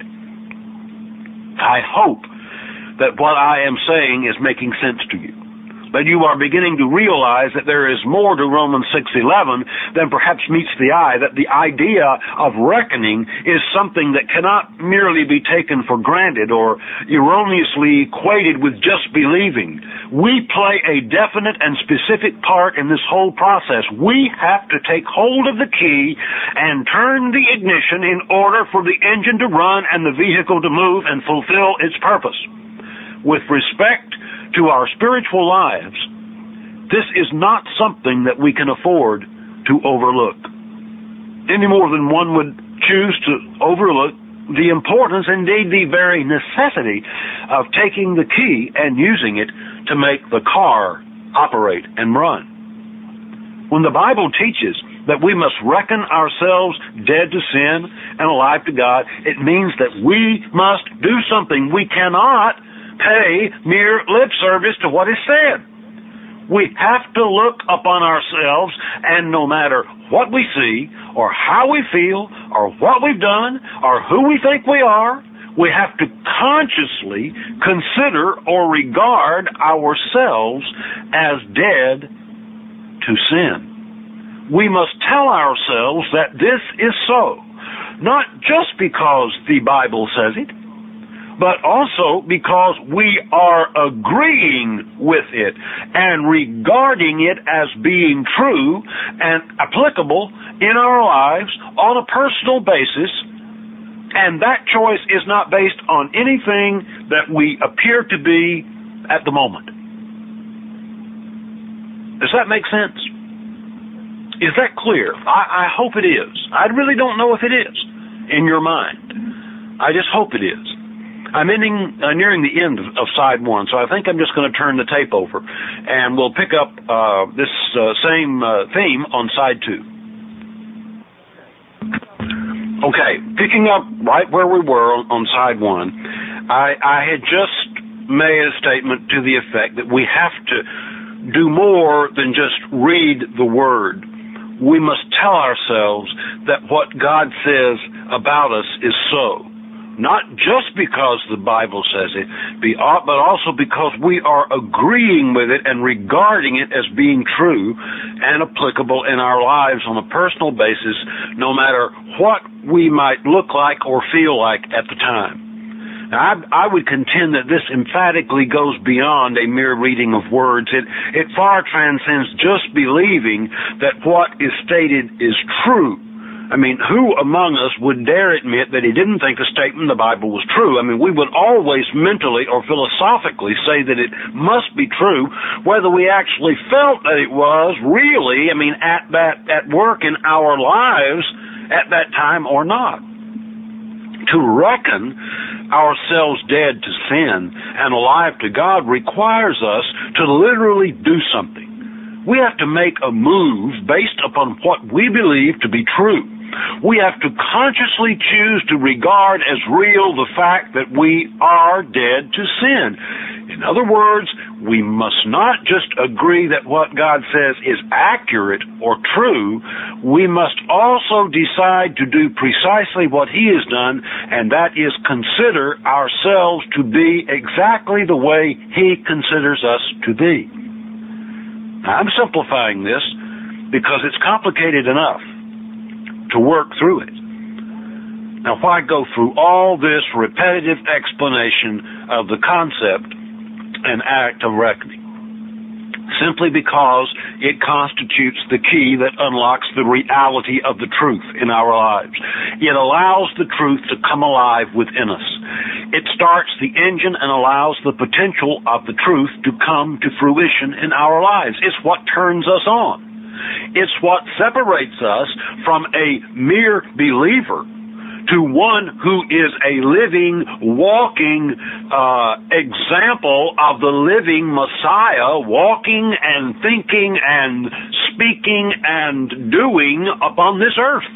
I hope that what I am saying is making sense to you, that you are beginning to realize that there is more to Romans 6:11 than perhaps meets the eye, that the idea of reckoning is something that cannot merely be taken for granted or erroneously equated with just believing. We play a definite and specific part in this whole process. We have to take hold of the key and turn the ignition in order for the engine to run and the vehicle to move and fulfill its purpose. With respect to our spiritual lives, this is not something that we can afford to overlook, any more than one would choose to overlook the importance, indeed the very necessity, of taking the key and using it to make the car operate and run. When the Bible teaches that we must reckon ourselves dead to sin and alive to God, it means that we must do something. We cannot pay mere lip service to what is said. We have to look upon ourselves, and no matter what we see, or how we feel, or what we've done, or who we think we are, we have to consciously consider or regard ourselves as dead to sin. We must tell ourselves that this is so, not just because the Bible says it, but also because we are agreeing with it and regarding it as being true and applicable in our lives on a personal basis, and that choice is not based on anything that we appear to be at the moment. Does that make sense? Is that clear? I hope it is. I really don't know if it is in your mind. I just hope it is. I'm nearing the end of side one, so I think I'm just going to turn the tape over, and we'll pick up this same theme on side two. Okay, picking up right where we were on side one, I had just made a statement to the effect that we have to do more than just read the Word. We must tell ourselves that what God says about us is so. Not just because the Bible says it, but also because we are agreeing with it and regarding it as being true and applicable in our lives on a personal basis, no matter what we might look like or feel like at the time. Now, I would contend that this emphatically goes beyond a mere reading of words. It far transcends just believing that what is stated is true. I mean, who among us would dare admit that he didn't think a statement in the Bible was true? I mean, we would always mentally or philosophically say that it must be true, whether we actually felt that it was really, at work in our lives at that time or not. To reckon ourselves dead to sin and alive to God requires us to literally do something. We have to make a move based upon what we believe to be true. We have to consciously choose to regard as real the fact that we are dead to sin. In other words, we must not just agree that what God says is accurate or true. We must also decide to do precisely what He has done, and that is consider ourselves to be exactly the way He considers us to be. Now, I'm simplifying this because it's complicated enough to work through it. Now, why go through all this repetitive explanation of the concept and act of reckoning? Simply because it constitutes the key that unlocks the reality of the truth in our lives. It allows the truth to come alive within us. It starts the engine and allows the potential of the truth to come to fruition in our lives. It's what turns us on. It's what separates us from a mere believer to one who is a living, walking example of the living Messiah, walking and thinking and speaking and doing upon this earth.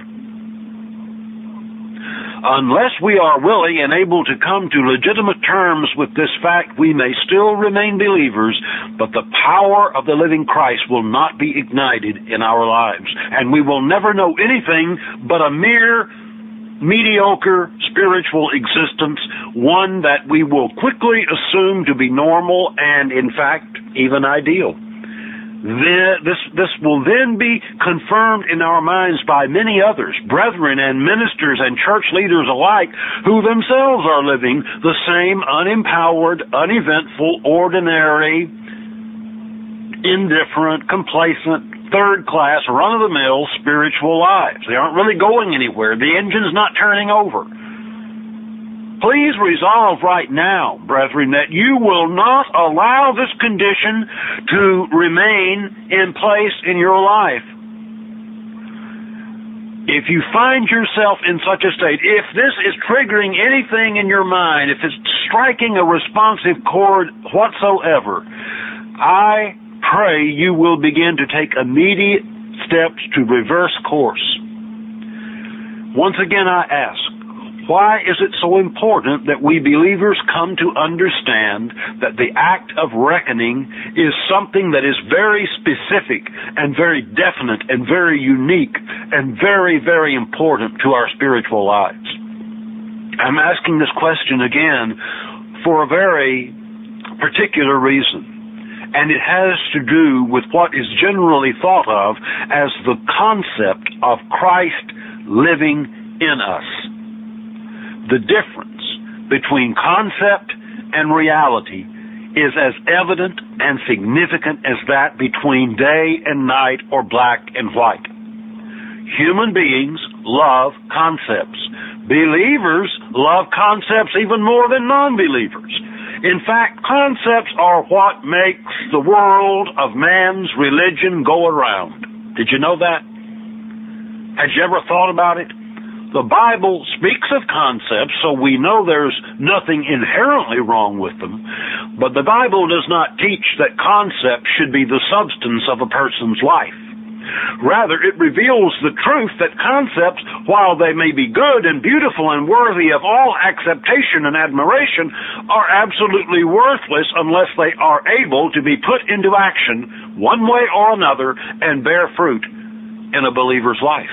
Unless we are willing and able to come to legitimate terms with this fact, we may still remain believers, but the power of the living Christ will not be ignited in our lives, and we will never know anything but a mere mediocre spiritual existence, one that we will quickly assume to be normal and, in fact, even ideal. This will then be confirmed in our minds by many others, brethren and ministers and church leaders alike, who themselves are living the same unempowered, uneventful, ordinary, indifferent, complacent, third-class, run-of-the-mill spiritual lives. They aren't really going anywhere. The engine's not turning over. Please resolve right now, brethren, that you will not allow this condition to remain in place in your life. If you find yourself in such a state, if this is triggering anything in your mind, if it's striking a responsive chord whatsoever, I pray you will begin to take immediate steps to reverse course. Once again, I ask, why is it so important that we believers come to understand that the act of reckoning is something that is very specific and very definite and very unique and very, very important to our spiritual lives? I'm asking this question again for a very particular reason, and it has to do with what is generally thought of as the concept of Christ living in us. The difference between concept and reality is as evident and significant as that between day and night or black and white. Human beings love concepts. Believers love concepts even more than non-believers. In fact, concepts are what makes the world of man's religion go around. Did you know that? Had you ever thought about it? The Bible speaks of concepts, so we know there's nothing inherently wrong with them. But the Bible does not teach that concepts should be the substance of a person's life. Rather, it reveals the truth that concepts, while they may be good and beautiful and worthy of all acceptation and admiration, are absolutely worthless unless they are able to be put into action one way or another and bear fruit in a believer's life.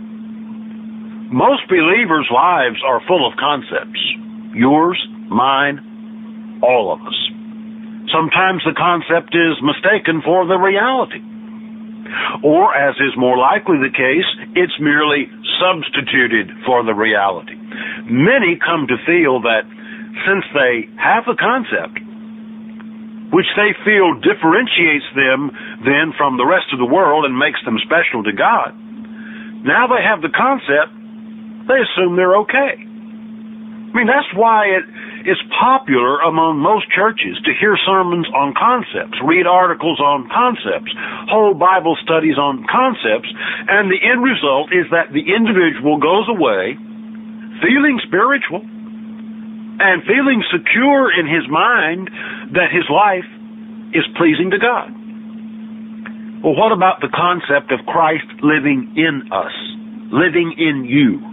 Most believers' lives are full of concepts. Yours, mine, all of us. Sometimes the concept is mistaken for the reality. Or, as is more likely the case, it's merely substituted for the reality. Many come to feel that since they have a concept, which they feel differentiates them then from the rest of the world and makes them special to God, now they have the concept, they assume they're okay. I mean, that's why it's popular among most churches to hear sermons on concepts, read articles on concepts, hold Bible studies on concepts, and the end result is that the individual goes away feeling spiritual and feeling secure in his mind that his life is pleasing to God. Well, what about the concept of Christ living in us, living in you?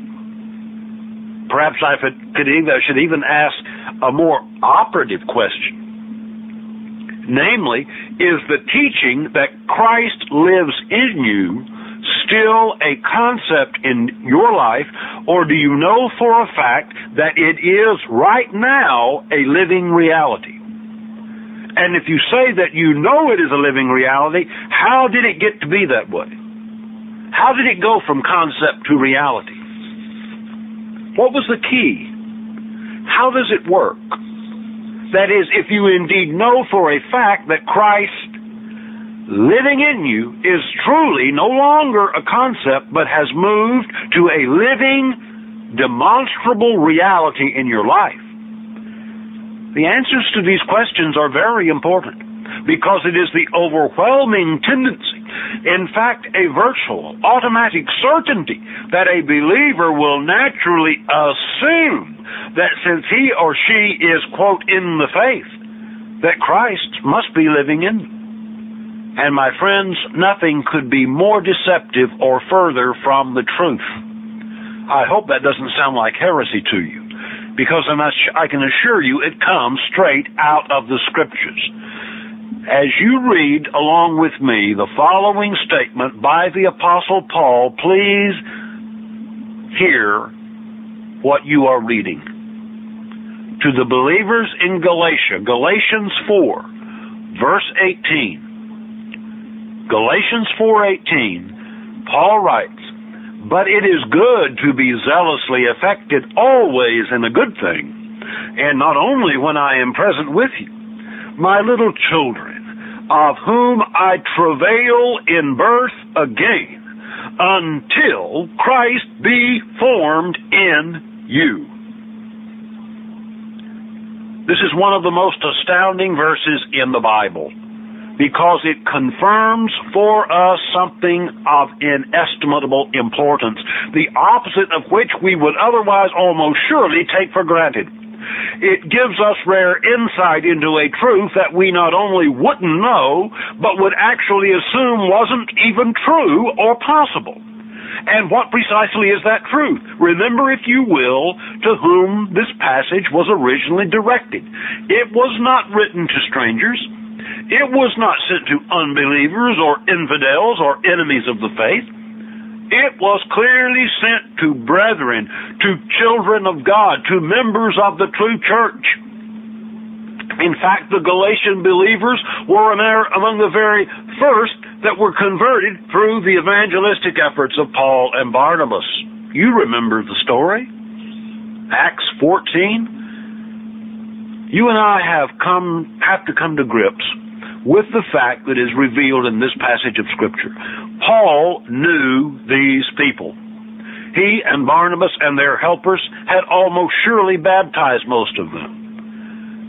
Perhaps I should even ask a more operative question. Namely, is the teaching that Christ lives in you still a concept in your life, or do you know for a fact that it is right now a living reality? And if you say that you know it is a living reality, how did it get to be that way? How did it go from concept to reality? What was the key? How does it work? That is, if you indeed know for a fact that Christ living in you is truly no longer a concept, but has moved to a living, demonstrable reality in your life. The answers to these questions are very important, because it is the overwhelming tendency, in fact, a virtual, automatic certainty, that a believer will naturally assume that since he or she is, quote, in the faith, that Christ must be living in them. And my friends, nothing could be more deceptive or further from the truth. I hope that doesn't sound like heresy to you, because I can assure you it comes straight out of the Scriptures. As you read along with me the following statement by the Apostle Paul, please hear what you are reading. To the believers in Galatia, Galatians 4, verse 18. Galatians 4:18, Paul writes, "But it is good to be zealously affected always in a good thing, and not only when I am present with you. My little children, of whom I travail in birth again, until Christ be formed in you." This is one of the most astounding verses in the Bible, because it confirms for us something of inestimable importance, the opposite of which we would otherwise almost surely take for granted. It gives us rare insight into a truth that we not only wouldn't know, but would actually assume wasn't even true or possible. And what precisely is that truth? Remember, if you will, to whom this passage was originally directed. It was not written to strangers. It was not sent to unbelievers or infidels or enemies of the faith. It was clearly sent to brethren, to children of God, to members of the true church. In fact, the Galatian believers were among the very first that were converted through the evangelistic efforts of Paul and Barnabas. You remember the story? Acts 14. You and I have to come to grips with the fact that is revealed in this passage of Scripture. Paul knew these people. He and Barnabas and their helpers had almost surely baptized most of them.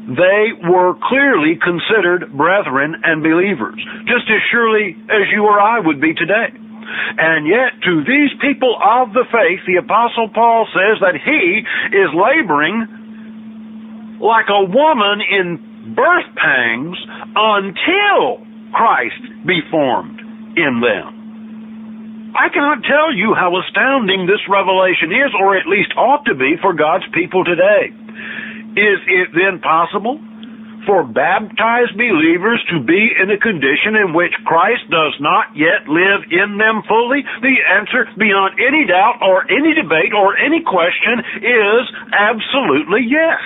they were clearly considered brethren and believers, just as surely as you or I would be today. And yet, to these people of the faith, the Apostle Paul says that he is laboring like a woman in birth pangs until Christ be formed in them. I cannot tell you how astounding this revelation is, or at least ought to be for God's people today. Is it then possible for baptized believers to be in a condition in which Christ does not yet live in them fully? The answer, beyond any doubt or any debate or any question, is absolutely yes.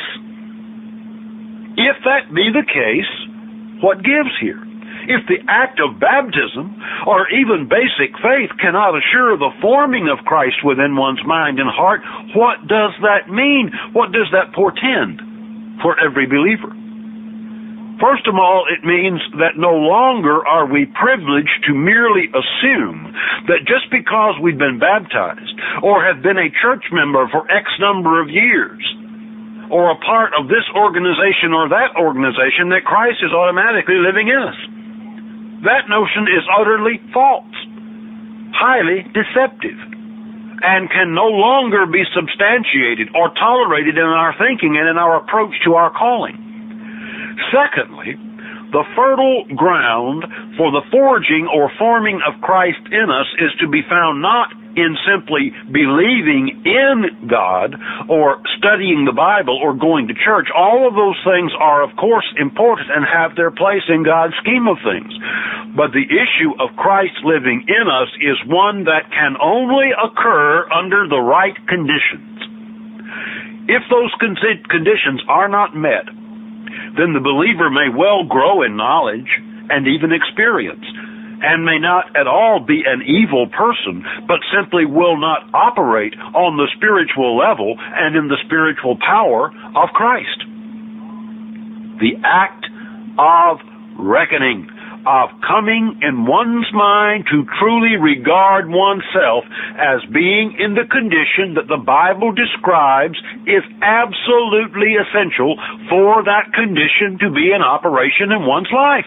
If that be the case, what gives here? If the act of baptism or even basic faith cannot assure the forming of Christ within one's mind and heart, what does that mean? What does that portend for every believer? First of all, it means that no longer are we privileged to merely assume that just because we've been baptized or have been a church member for X number of years or a part of this organization or that organization, that Christ is automatically living in us. That notion is utterly false, highly deceptive, and can no longer be substantiated or tolerated in our thinking and in our approach to our calling. Secondly, the fertile ground for the forging or forming of Christ in us is to be found not in simply believing in God or studying the Bible or going to church. All of those things are, of course, important and have their place in God's scheme of things. But the issue of Christ living in us is one that can only occur under the right conditions. If those conditions are not met, then the believer may well grow in knowledge and even experience, and may not at all be an evil person, but simply will not operate on the spiritual level and in the spiritual power of Christ. The act of reckoning, of coming in one's mind to truly regard oneself as being in the condition that the Bible describes, is absolutely essential for that condition to be in operation in one's life.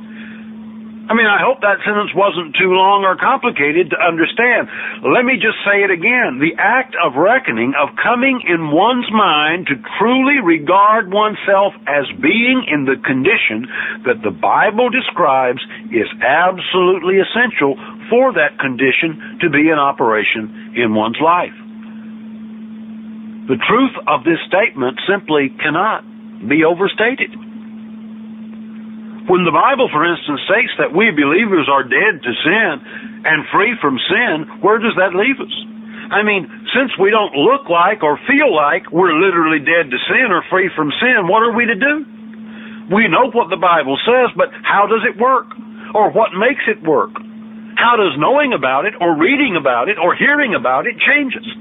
I hope that sentence wasn't too long or complicated to understand. Let me just say it again. The act of reckoning, of coming in one's mind to truly regard oneself as being in the condition that the Bible describes, is absolutely essential for that condition to be in operation in one's life. The truth of this statement simply cannot be overstated. When the Bible, for instance, states that we believers are dead to sin and free from sin, where does that leave us? Since we don't look like or feel like we're literally dead to sin or free from sin, what are we to do? We know what the Bible says, but how does it work? Or what makes it work? How does knowing about it or reading about it or hearing about it change us?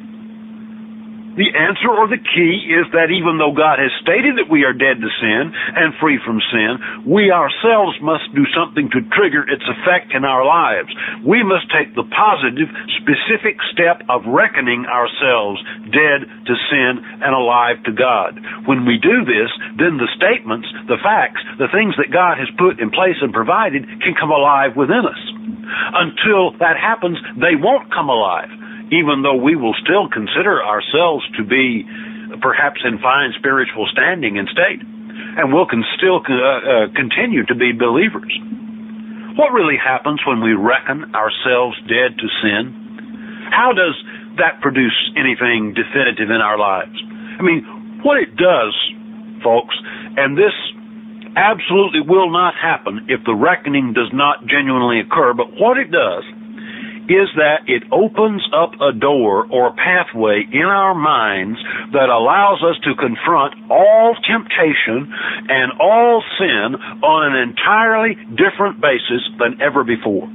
The answer or the key is that even though God has stated that we are dead to sin and free from sin, we ourselves must do something to trigger its effect in our lives. We must take the positive, specific step of reckoning ourselves dead to sin and alive to God. When we do this, then the statements, the facts, the things that God has put in place and provided can come alive within us. Until that happens, they won't come alive, even though we will still consider ourselves to be perhaps in fine spiritual standing and state, and we'll still continue to be believers. What really happens when we reckon ourselves dead to sin? How does that produce anything definitive in our lives? What it does, folks, and this absolutely will not happen if the reckoning does not genuinely occur, but what it does is that it opens up a door or pathway in our minds that allows us to confront all temptation and all sin on an entirely different basis than ever before.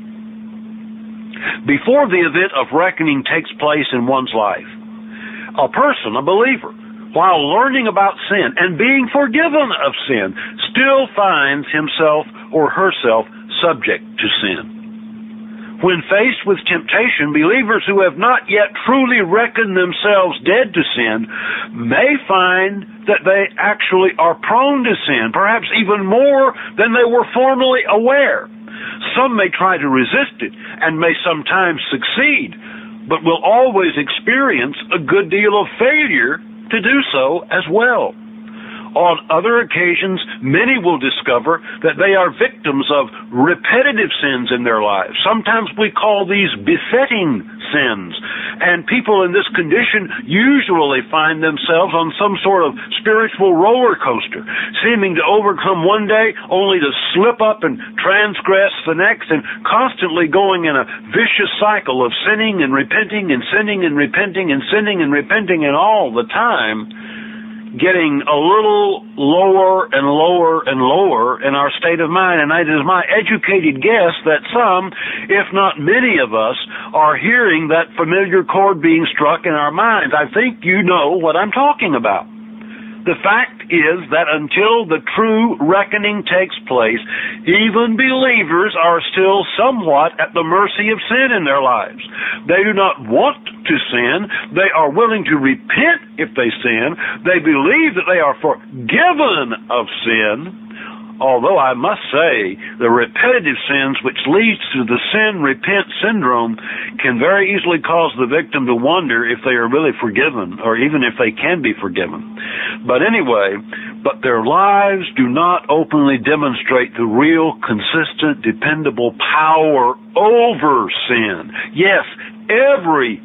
Before the event of reckoning takes place in one's life, a person, a believer, while learning about sin and being forgiven of sin, still finds himself or herself subject to sin. When faced with temptation, believers who have not yet truly reckoned themselves dead to sin may find that they actually are prone to sin, perhaps even more than they were formerly aware. Some may try to resist it and may sometimes succeed, but will always experience a good deal of failure to do so as well. On other occasions, many will discover that they are victims of repetitive sins in their lives. Sometimes we call these besetting sins. And people in this condition usually find themselves on some sort of spiritual roller coaster, seeming to overcome one day only to slip up and transgress the next, and constantly going in a vicious cycle of sinning and repenting and sinning and repenting and sinning and repenting, and all the time getting a little lower and lower and lower in our state of mind. And it is my educated guess that some, if not many of us, are hearing that familiar chord being struck in our minds. I think you know what I'm talking about. The fact is that until the true reckoning takes place, even believers are still somewhat at the mercy of sin in their lives. They do not want to sin. They are willing to repent if they sin. They believe that they are forgiven of sin. Although I must say, the repetitive sins which leads to the sin-repent syndrome can very easily cause the victim to wonder if they are really forgiven, or even if they can be forgiven. But anyway, their lives do not openly demonstrate the real, consistent, dependable power over sin. Yes, every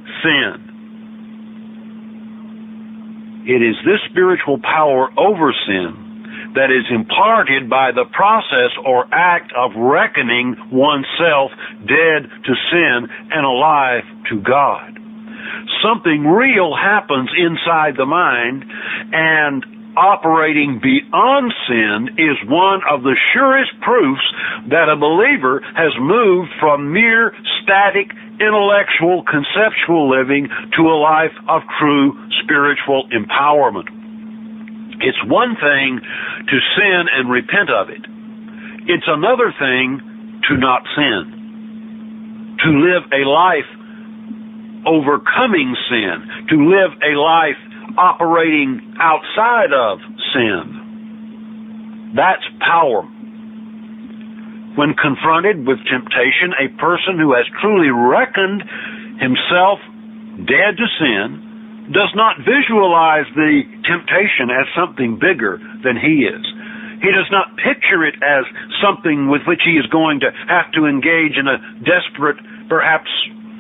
sin. It is this spiritual power over sin that is imparted by the process or act of reckoning oneself dead to sin and alive to God. Something real happens inside the mind, and operating beyond sin is one of the surest proofs that a believer has moved from mere static, intellectual, conceptual living to a life of true spiritual empowerment. It's one thing to sin and repent of it. It's another thing to not sin. To live a life overcoming sin. To live a life operating outside of sin. That's power. When confronted with temptation, a person who has truly reckoned himself dead to sin does not visualize the temptation as something bigger than he is. He does not picture it as something with which he is going to have to engage in a desperate, perhaps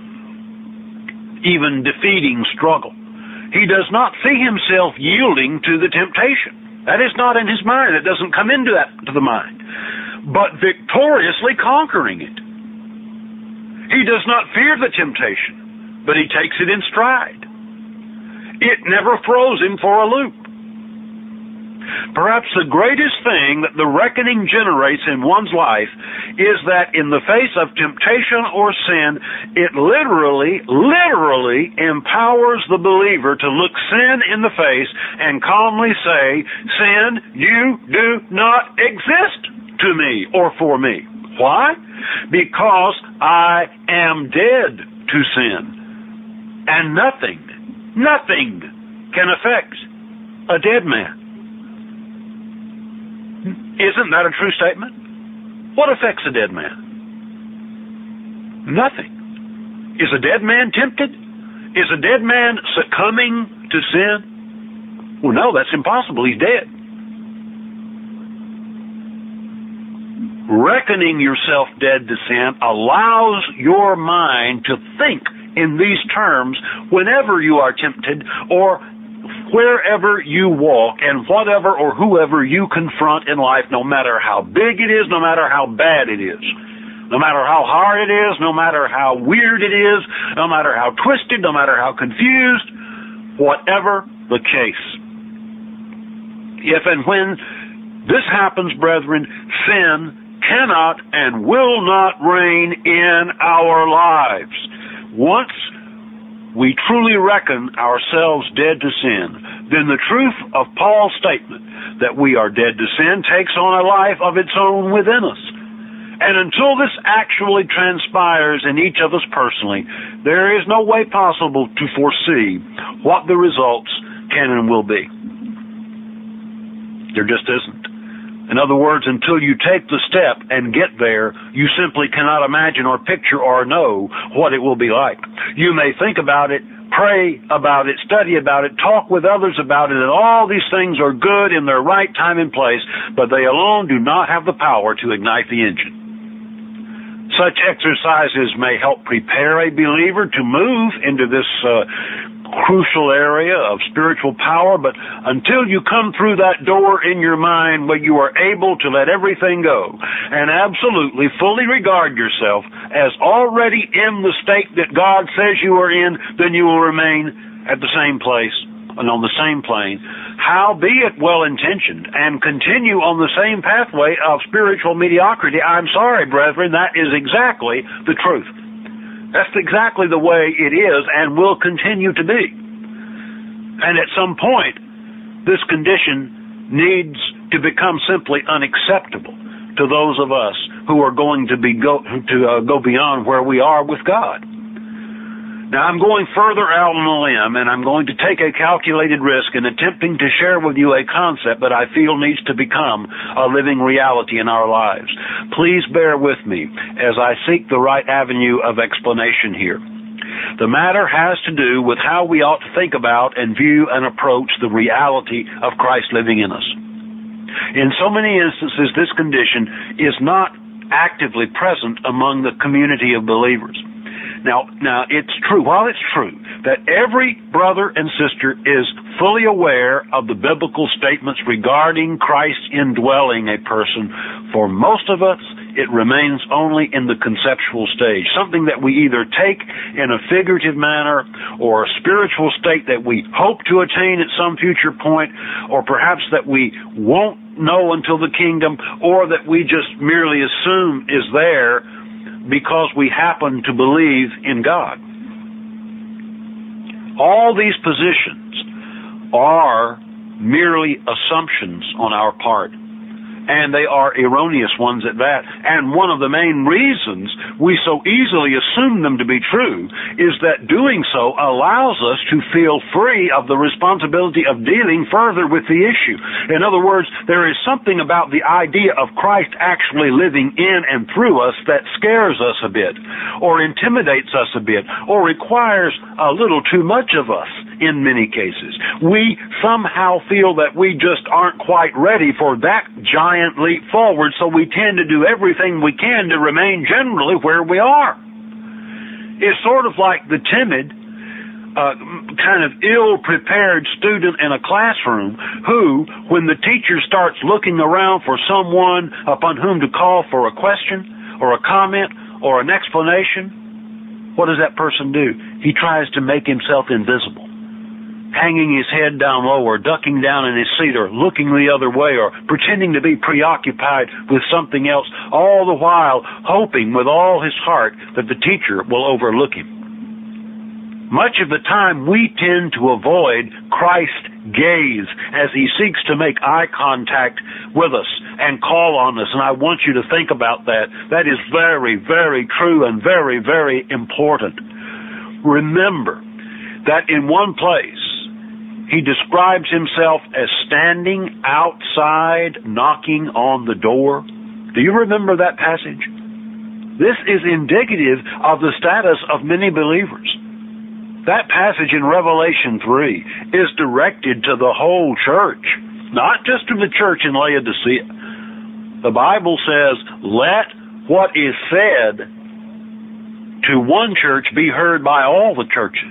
even defeating struggle. He does not see himself yielding to the temptation. That is not in his mind. It doesn't come into the mind. But victoriously conquering it. He does not fear the temptation, but he takes it in stride. It never throws him for a loop. Perhaps the greatest thing that the reckoning generates in one's life is that in the face of temptation or sin, it literally empowers the believer to look sin in the face and calmly say, "Sin, you do not exist to me or for me." Why? Because I am dead to sin. And nothing can affect a dead man. Isn't that a true statement? What affects a dead man? Nothing. Is a dead man tempted? Is a dead man succumbing to sin? Well, no, that's impossible. He's dead. Reckoning yourself dead to sin allows your mind to think in these terms whenever you are tempted or wherever you walk and whatever or whoever you confront in life, no matter how big it is, no matter how bad it is, no matter how hard it is, no matter how weird it is, no matter how twisted, no matter how confused, whatever the case. If and when this happens, brethren, sin cannot and will not reign in our lives. Once we truly reckon ourselves dead to sin, then the truth of Paul's statement that we are dead to sin takes on a life of its own within us. And until this actually transpires in each of us personally, there is no way possible to foresee what the results can and will be. There just isn't. In other words, until you take the step and get there, you simply cannot imagine or picture or know what it will be like. You may think about it, pray about it, study about it, talk with others about it, and all these things are good in their right time and place, but they alone do not have the power to ignite the engine. Such exercises may help prepare a believer to move into this crucial area of spiritual power, but until you come through that door in your mind where you are able to let everything go and absolutely fully regard yourself as already in the state that God says you are in, then you will remain at the same place and on the same plane, howbeit well-intentioned, and continue on the same pathway of spiritual mediocrity. I'm sorry, brethren, that is exactly the truth. That's exactly the way it is and will continue to be. And at some point, this condition needs to become simply unacceptable to those of us who are going to go beyond where we are with God. Now, I'm going further out on a limb, and I'm going to take a calculated risk in attempting to share with you a concept that I feel needs to become a living reality in our lives. Please bear with me as I seek the right avenue of explanation here. The matter has to do with how we ought to think about and view and approach the reality of Christ living in us. In so many instances, this condition is not actively present among the community of believers. Now, it's true, while it's true that every brother and sister is fully aware of the biblical statements regarding Christ indwelling a person, for most of us, it remains only in the conceptual stage, something that we either take in a figurative manner or a spiritual state that we hope to attain at some future point, or perhaps that we won't know until the kingdom, or that we just merely assume is there because we happen to believe in God. All these positions are merely assumptions on our part, and they are erroneous ones at that. And one of the main reasons we so easily assume them to be true is that doing so allows us to feel free of the responsibility of dealing further with the issue. In other words, there is something about the idea of Christ actually living in and through us that scares us a bit, or intimidates us a bit, or requires a little too much of us in many cases. We somehow feel that we just aren't quite ready for that giant leap forward, so we tend to do everything we can to remain generally where we are. It's sort of like the timid, kind of ill-prepared student in a classroom who, when the teacher starts looking around for someone upon whom to call for a question or a comment or an explanation, what does that person do? He tries to make himself invisible, hanging his head down low or ducking down in his seat or looking the other way or pretending to be preoccupied with something else, all the while hoping with all his heart that the teacher will overlook him. Much of the time we tend to avoid Christ's gaze as he seeks to make eye contact with us and call on us, and I want you to think about that. That is very, very true and very, very important. Remember that in one place, he describes himself as standing outside, knocking on the door. Do you remember that passage? This is indicative of the status of many believers. That passage in Revelation 3 is directed to the whole church, not just to the church in Laodicea. The Bible says, let what is said to one church be heard by all the churches.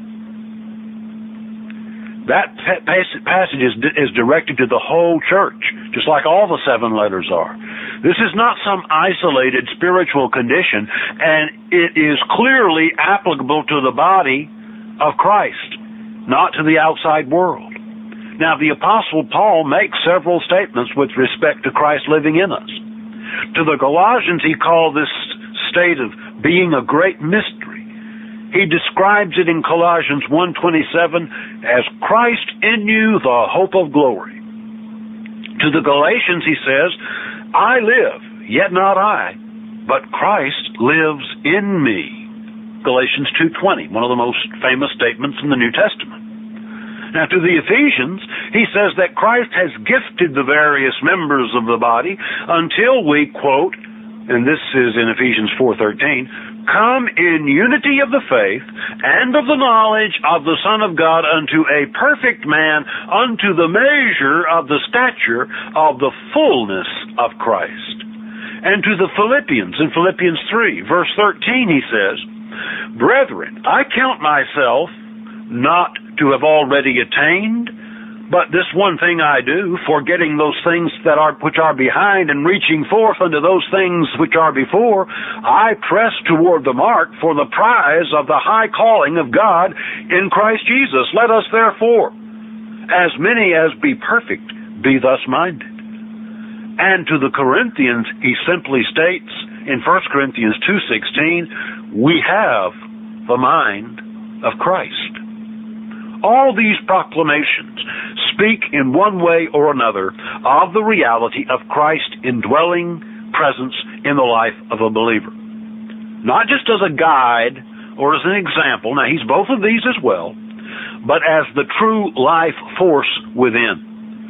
That passage is directed to the whole church, just like all the 7 letters are. This is not some isolated spiritual condition, and it is clearly applicable to the body of Christ, not to the outside world. Now, the Apostle Paul makes several statements with respect to Christ living in us. To the Galatians, he called this state of being a great mystery. He describes it in Colossians 1:27 as Christ in you, the hope of glory. To the Galatians, he says, I live, yet not I, but Christ lives in me. Galatians 2:20, one of the most famous statements in the New Testament. Now, to the Ephesians, he says that Christ has gifted the various members of the body until we, quote, and this is in Ephesians 4:13, come in unity of the faith and of the knowledge of the Son of God unto a perfect man, unto the measure of the stature of the fullness of Christ. And to the Philippians, in Philippians 3, verse 13, he says, brethren, I count myself not to have already attained, but this one thing I do, forgetting those things which are behind and reaching forth unto those things which are before, I press toward the mark for the prize of the high calling of God in Christ Jesus. Let us therefore, as many as be perfect, be thus minded. And to the Corinthians, he simply states in 1 Corinthians 2:16, we have the mind of Christ. All these proclamations speak in one way or another of the reality of Christ's indwelling presence in the life of a believer. Not just as a guide or as an example, now he's both of these as well, but as the true life force within.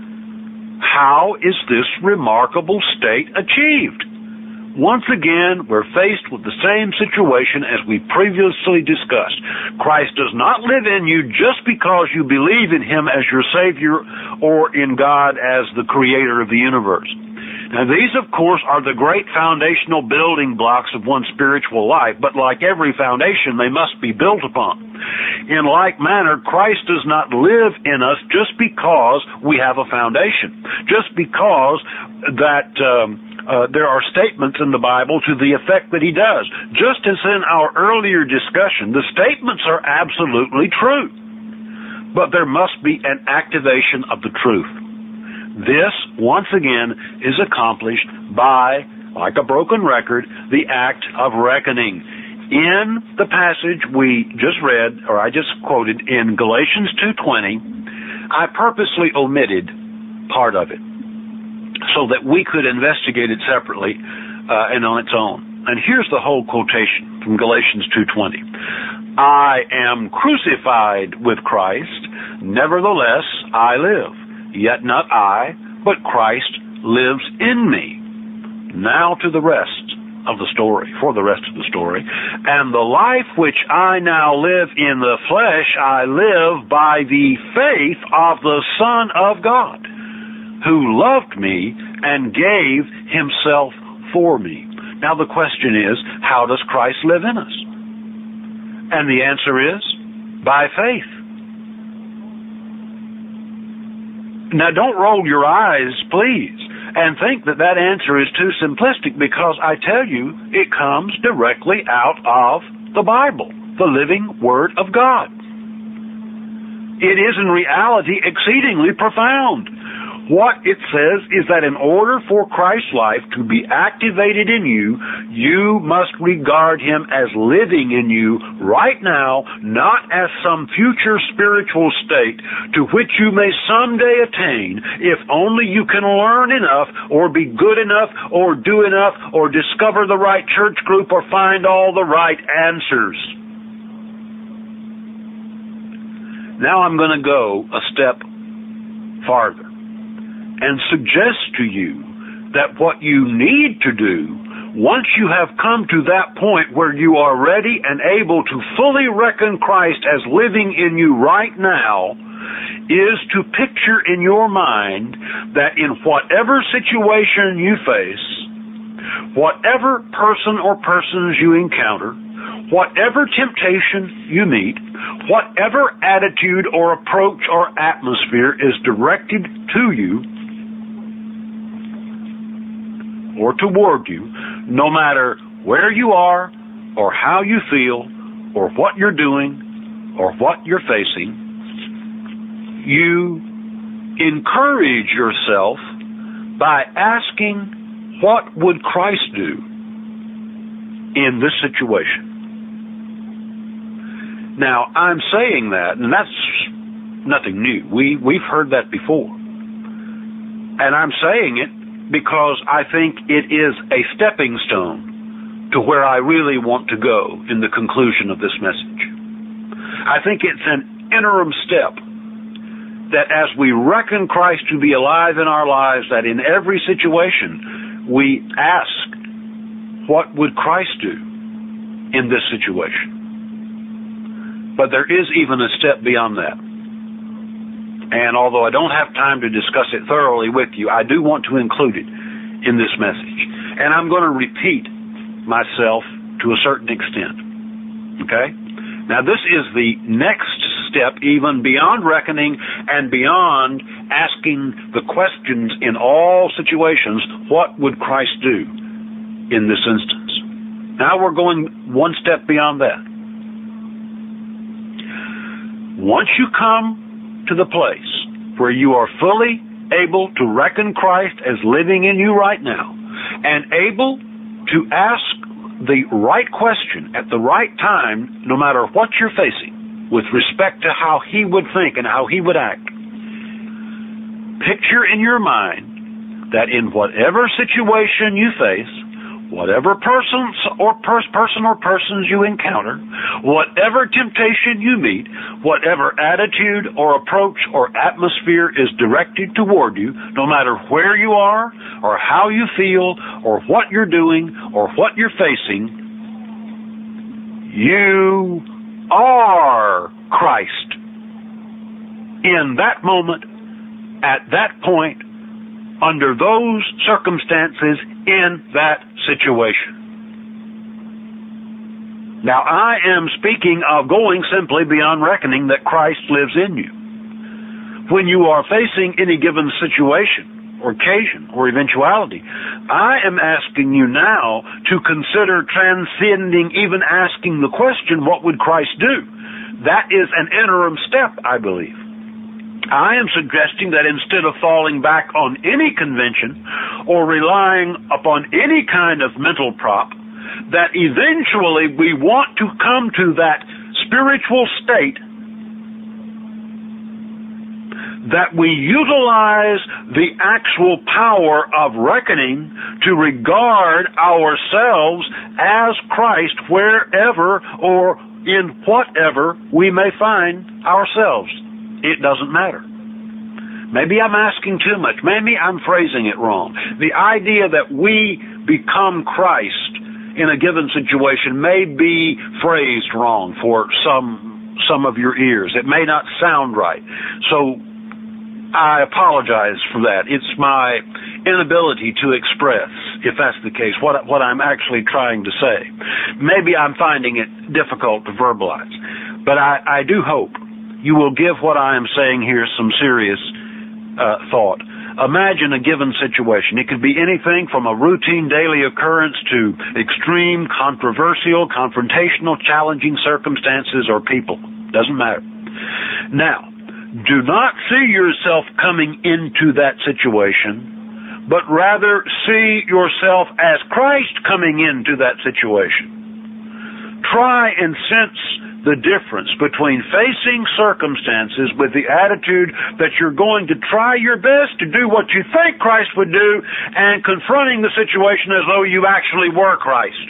How is this remarkable state achieved? Once again, we're faced with the same situation as we previously discussed. Christ does not live in you just because you believe in Him as your Savior or in God as the Creator of the universe. Now, these, of course, are the great foundational building blocks of one's spiritual life, but like every foundation, they must be built upon. In like manner, Christ does not live in us just because we have a foundation, just because that there are statements in the Bible to the effect that He does. Just as in our earlier discussion, the statements are absolutely true, but there must be an activation of the truth. This, once again, is accomplished by, like a broken record, the act of reckoning. In the passage we just read, or I just quoted in Galatians 2:20, I purposely omitted part of it so that we could investigate it separately and on its own. And here's the whole quotation from Galatians 2:20. I am crucified with Christ, nevertheless I live. Yet not I, but Christ lives in me. Now to the rest of the story, for the rest of the story. And the life which I now live in the flesh, I live by the faith of the Son of God, who loved me and gave Himself for me. Now the question is, how does Christ live in us? And the answer is, by faith. Now, don't roll your eyes, please, and think that that answer is too simplistic, because I tell you, it comes directly out of the Bible, the living Word of God. It is in reality exceedingly profound. What it says is that in order for Christ's life to be activated in you, you must regard Him as living in you right now, not as some future spiritual state to which you may someday attain if only you can learn enough or be good enough or do enough or discover the right church group or find all the right answers. Now I'm going to go a step farther and suggest to you that what you need to do, once you have come to that point where you are ready and able to fully reckon Christ as living in you right now, is to picture in your mind that in whatever situation you face, whatever person or persons you encounter, whatever temptation you meet, whatever attitude or approach or atmosphere is directed to you, or toward you, no matter where you are, or how you feel, or what you're doing, or what you're facing, you encourage yourself by asking, what would Christ do in this situation? Now, I'm saying that, and that's nothing new. We've heard that before. And I'm saying it because I think it is a stepping stone to where I really want to go in the conclusion of this message. I think it's an interim step that as we reckon Christ to be alive in our lives, that in every situation we ask, what would Christ do in this situation? But there is even a step beyond that. And although I don't have time to discuss it thoroughly with you, I do want to include it in this message. And I'm going to repeat myself to a certain extent. Okay? Now this is the next step, even beyond reckoning and beyond asking the questions in all situations, what would Christ do in this instance? Now we're going one step beyond that. Once you come to the place where you are fully able to reckon Christ as living in you right now and able to ask the right question at the right time, no matter what you're facing, with respect to how He would think and how He would act, picture in your mind that in whatever situation you face, whatever person or persons you encounter, whatever temptation you meet, whatever attitude or approach or atmosphere is directed toward you, no matter where you are or how you feel or what you're doing or what you're facing, you are Christ in that moment, at that point, under those circumstances, in that situation. Now, I am speaking of going simply beyond reckoning that Christ lives in you. When you are facing any given situation or occasion or eventuality, I am asking you now to consider transcending even asking the question, what would Christ do? That is an interim step, I believe. I am suggesting that instead of falling back on any convention or relying upon any kind of mental prop, that eventually we want to come to that spiritual state that we utilize the actual power of reckoning to regard ourselves as Christ wherever or in whatever we may find ourselves. It doesn't matter. Maybe I'm asking too much. Maybe I'm phrasing it wrong. The idea that we become Christ in a given situation may be phrased wrong for some of your ears. It may not sound right. So I apologize for that. It's my inability to express, if that's the case, what I'm actually trying to say. Maybe I'm finding it difficult to verbalize. But I do hope you will give what I am saying here some serious thought. Imagine a given situation. It could be anything from a routine daily occurrence to extreme, controversial, confrontational, challenging circumstances or people. Doesn't matter. Now, do not see yourself coming into that situation, but rather see yourself as Christ coming into that situation. Try and sense the difference between facing circumstances with the attitude that you're going to try your best to do what you think Christ would do and confronting the situation as though you actually were Christ.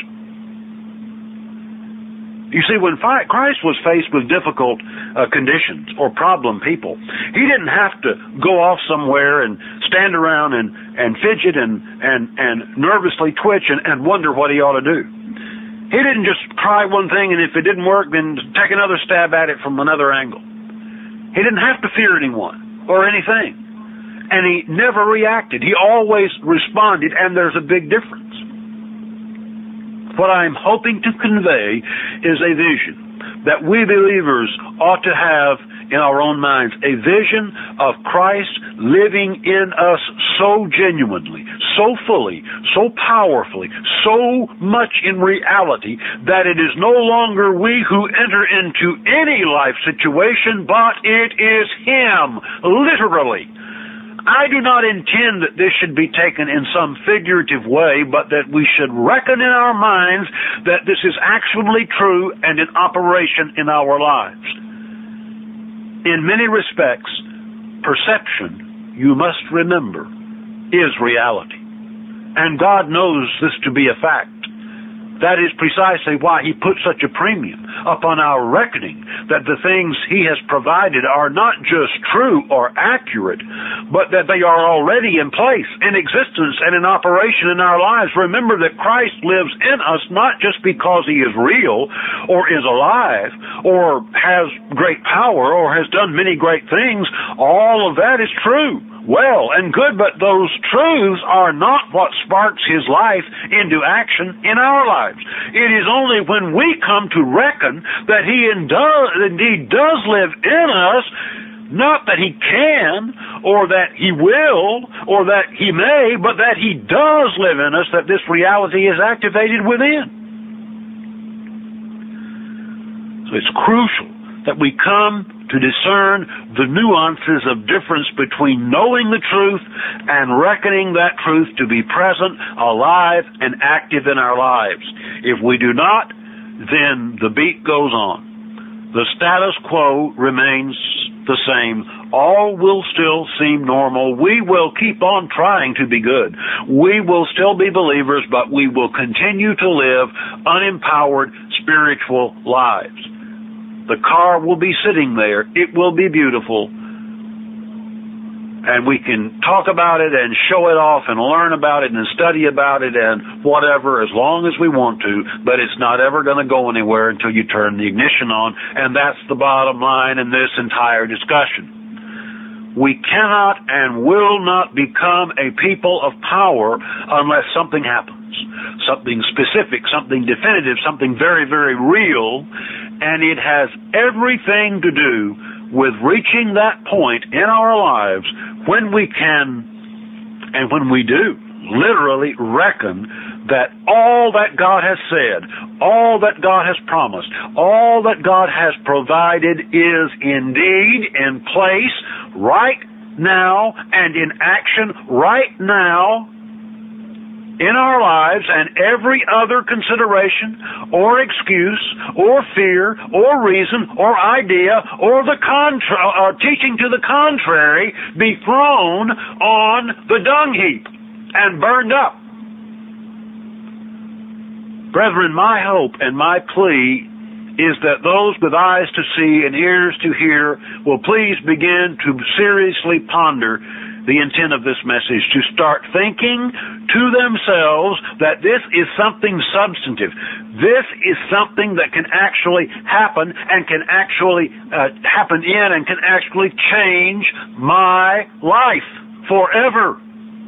You see, when Christ was faced with difficult conditions or problem people, He didn't have to go off somewhere and stand around and fidget and nervously twitch and wonder what He ought to do. He didn't just try one thing, and if it didn't work, then take another stab at it from another angle. He didn't have to fear anyone or anything. And He never reacted. He always responded, and there's a big difference. What I'm hoping to convey is a vision that we believers ought to have in our own minds, a vision of Christ living in us so genuinely, so fully, so powerfully, so much in reality that it is no longer we who enter into any life situation, but it is Him, literally. I do not intend that this should be taken in some figurative way, but that we should reckon in our minds that this is actually true and in operation in our lives. In many respects, perception, you must remember, is reality. And God knows this to be a fact. That is precisely why He put such a premium upon our reckoning that the things He has provided are not just true or accurate, but that they are already in place, in existence, and in operation in our lives. Remember that Christ lives in us not just because He is real or is alive or has great power or has done many great things. All of that is true, well and good, but those truths are not what sparks His life into action in our lives. It is only when we come to reckon that He indeed does live in us, not that He can, or that He will, or that He may, but that He does live in us, that this reality is activated within. So it's crucial that we come to discern the nuances of difference between knowing the truth and reckoning that truth to be present, alive, and active in our lives. If we do not, then the beat goes on. The status quo remains the same. All will still seem normal. We will keep on trying to be good. We will still be believers, but we will continue to live unempowered spiritual lives. The car will be sitting there. It will be beautiful. And we can talk about it and show it off and learn about it and study about it and whatever as long as we want to, but it's not ever going to go anywhere until you turn the ignition on, and that's the bottom line in this entire discussion. We cannot and will not become a people of power unless something happens. Something specific, something definitive, something very, very real, and it has everything to do with reaching that point in our lives when we can, and when we do, literally reckon that all that God has said, all that God has promised, all that God has provided is indeed in place right now and in action right now in our lives, and every other consideration or excuse or fear or reason or idea or teaching to the contrary be thrown on the dung heap and burned up. Brethren, my hope and my plea is that those with eyes to see and ears to hear will please begin to seriously ponder the intent of this message, to start thinking to themselves that this is something substantive. This is something that can actually happen and can actually happen in and can actually change my life forever.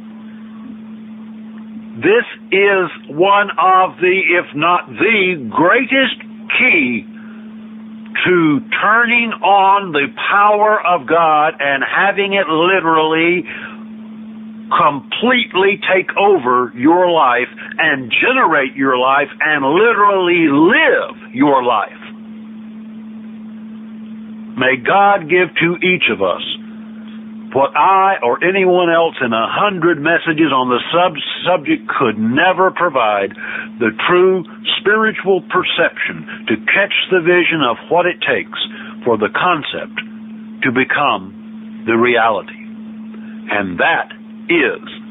This is one of the, if not the greatest key to turning on the power of God and having it literally completely take over your life and generate your life and literally live your life. May God give to each of us what I or anyone else in 100 messages on the subject could never provide, the true spiritual perception to catch the vision of what it takes for the concept to become the reality. And that is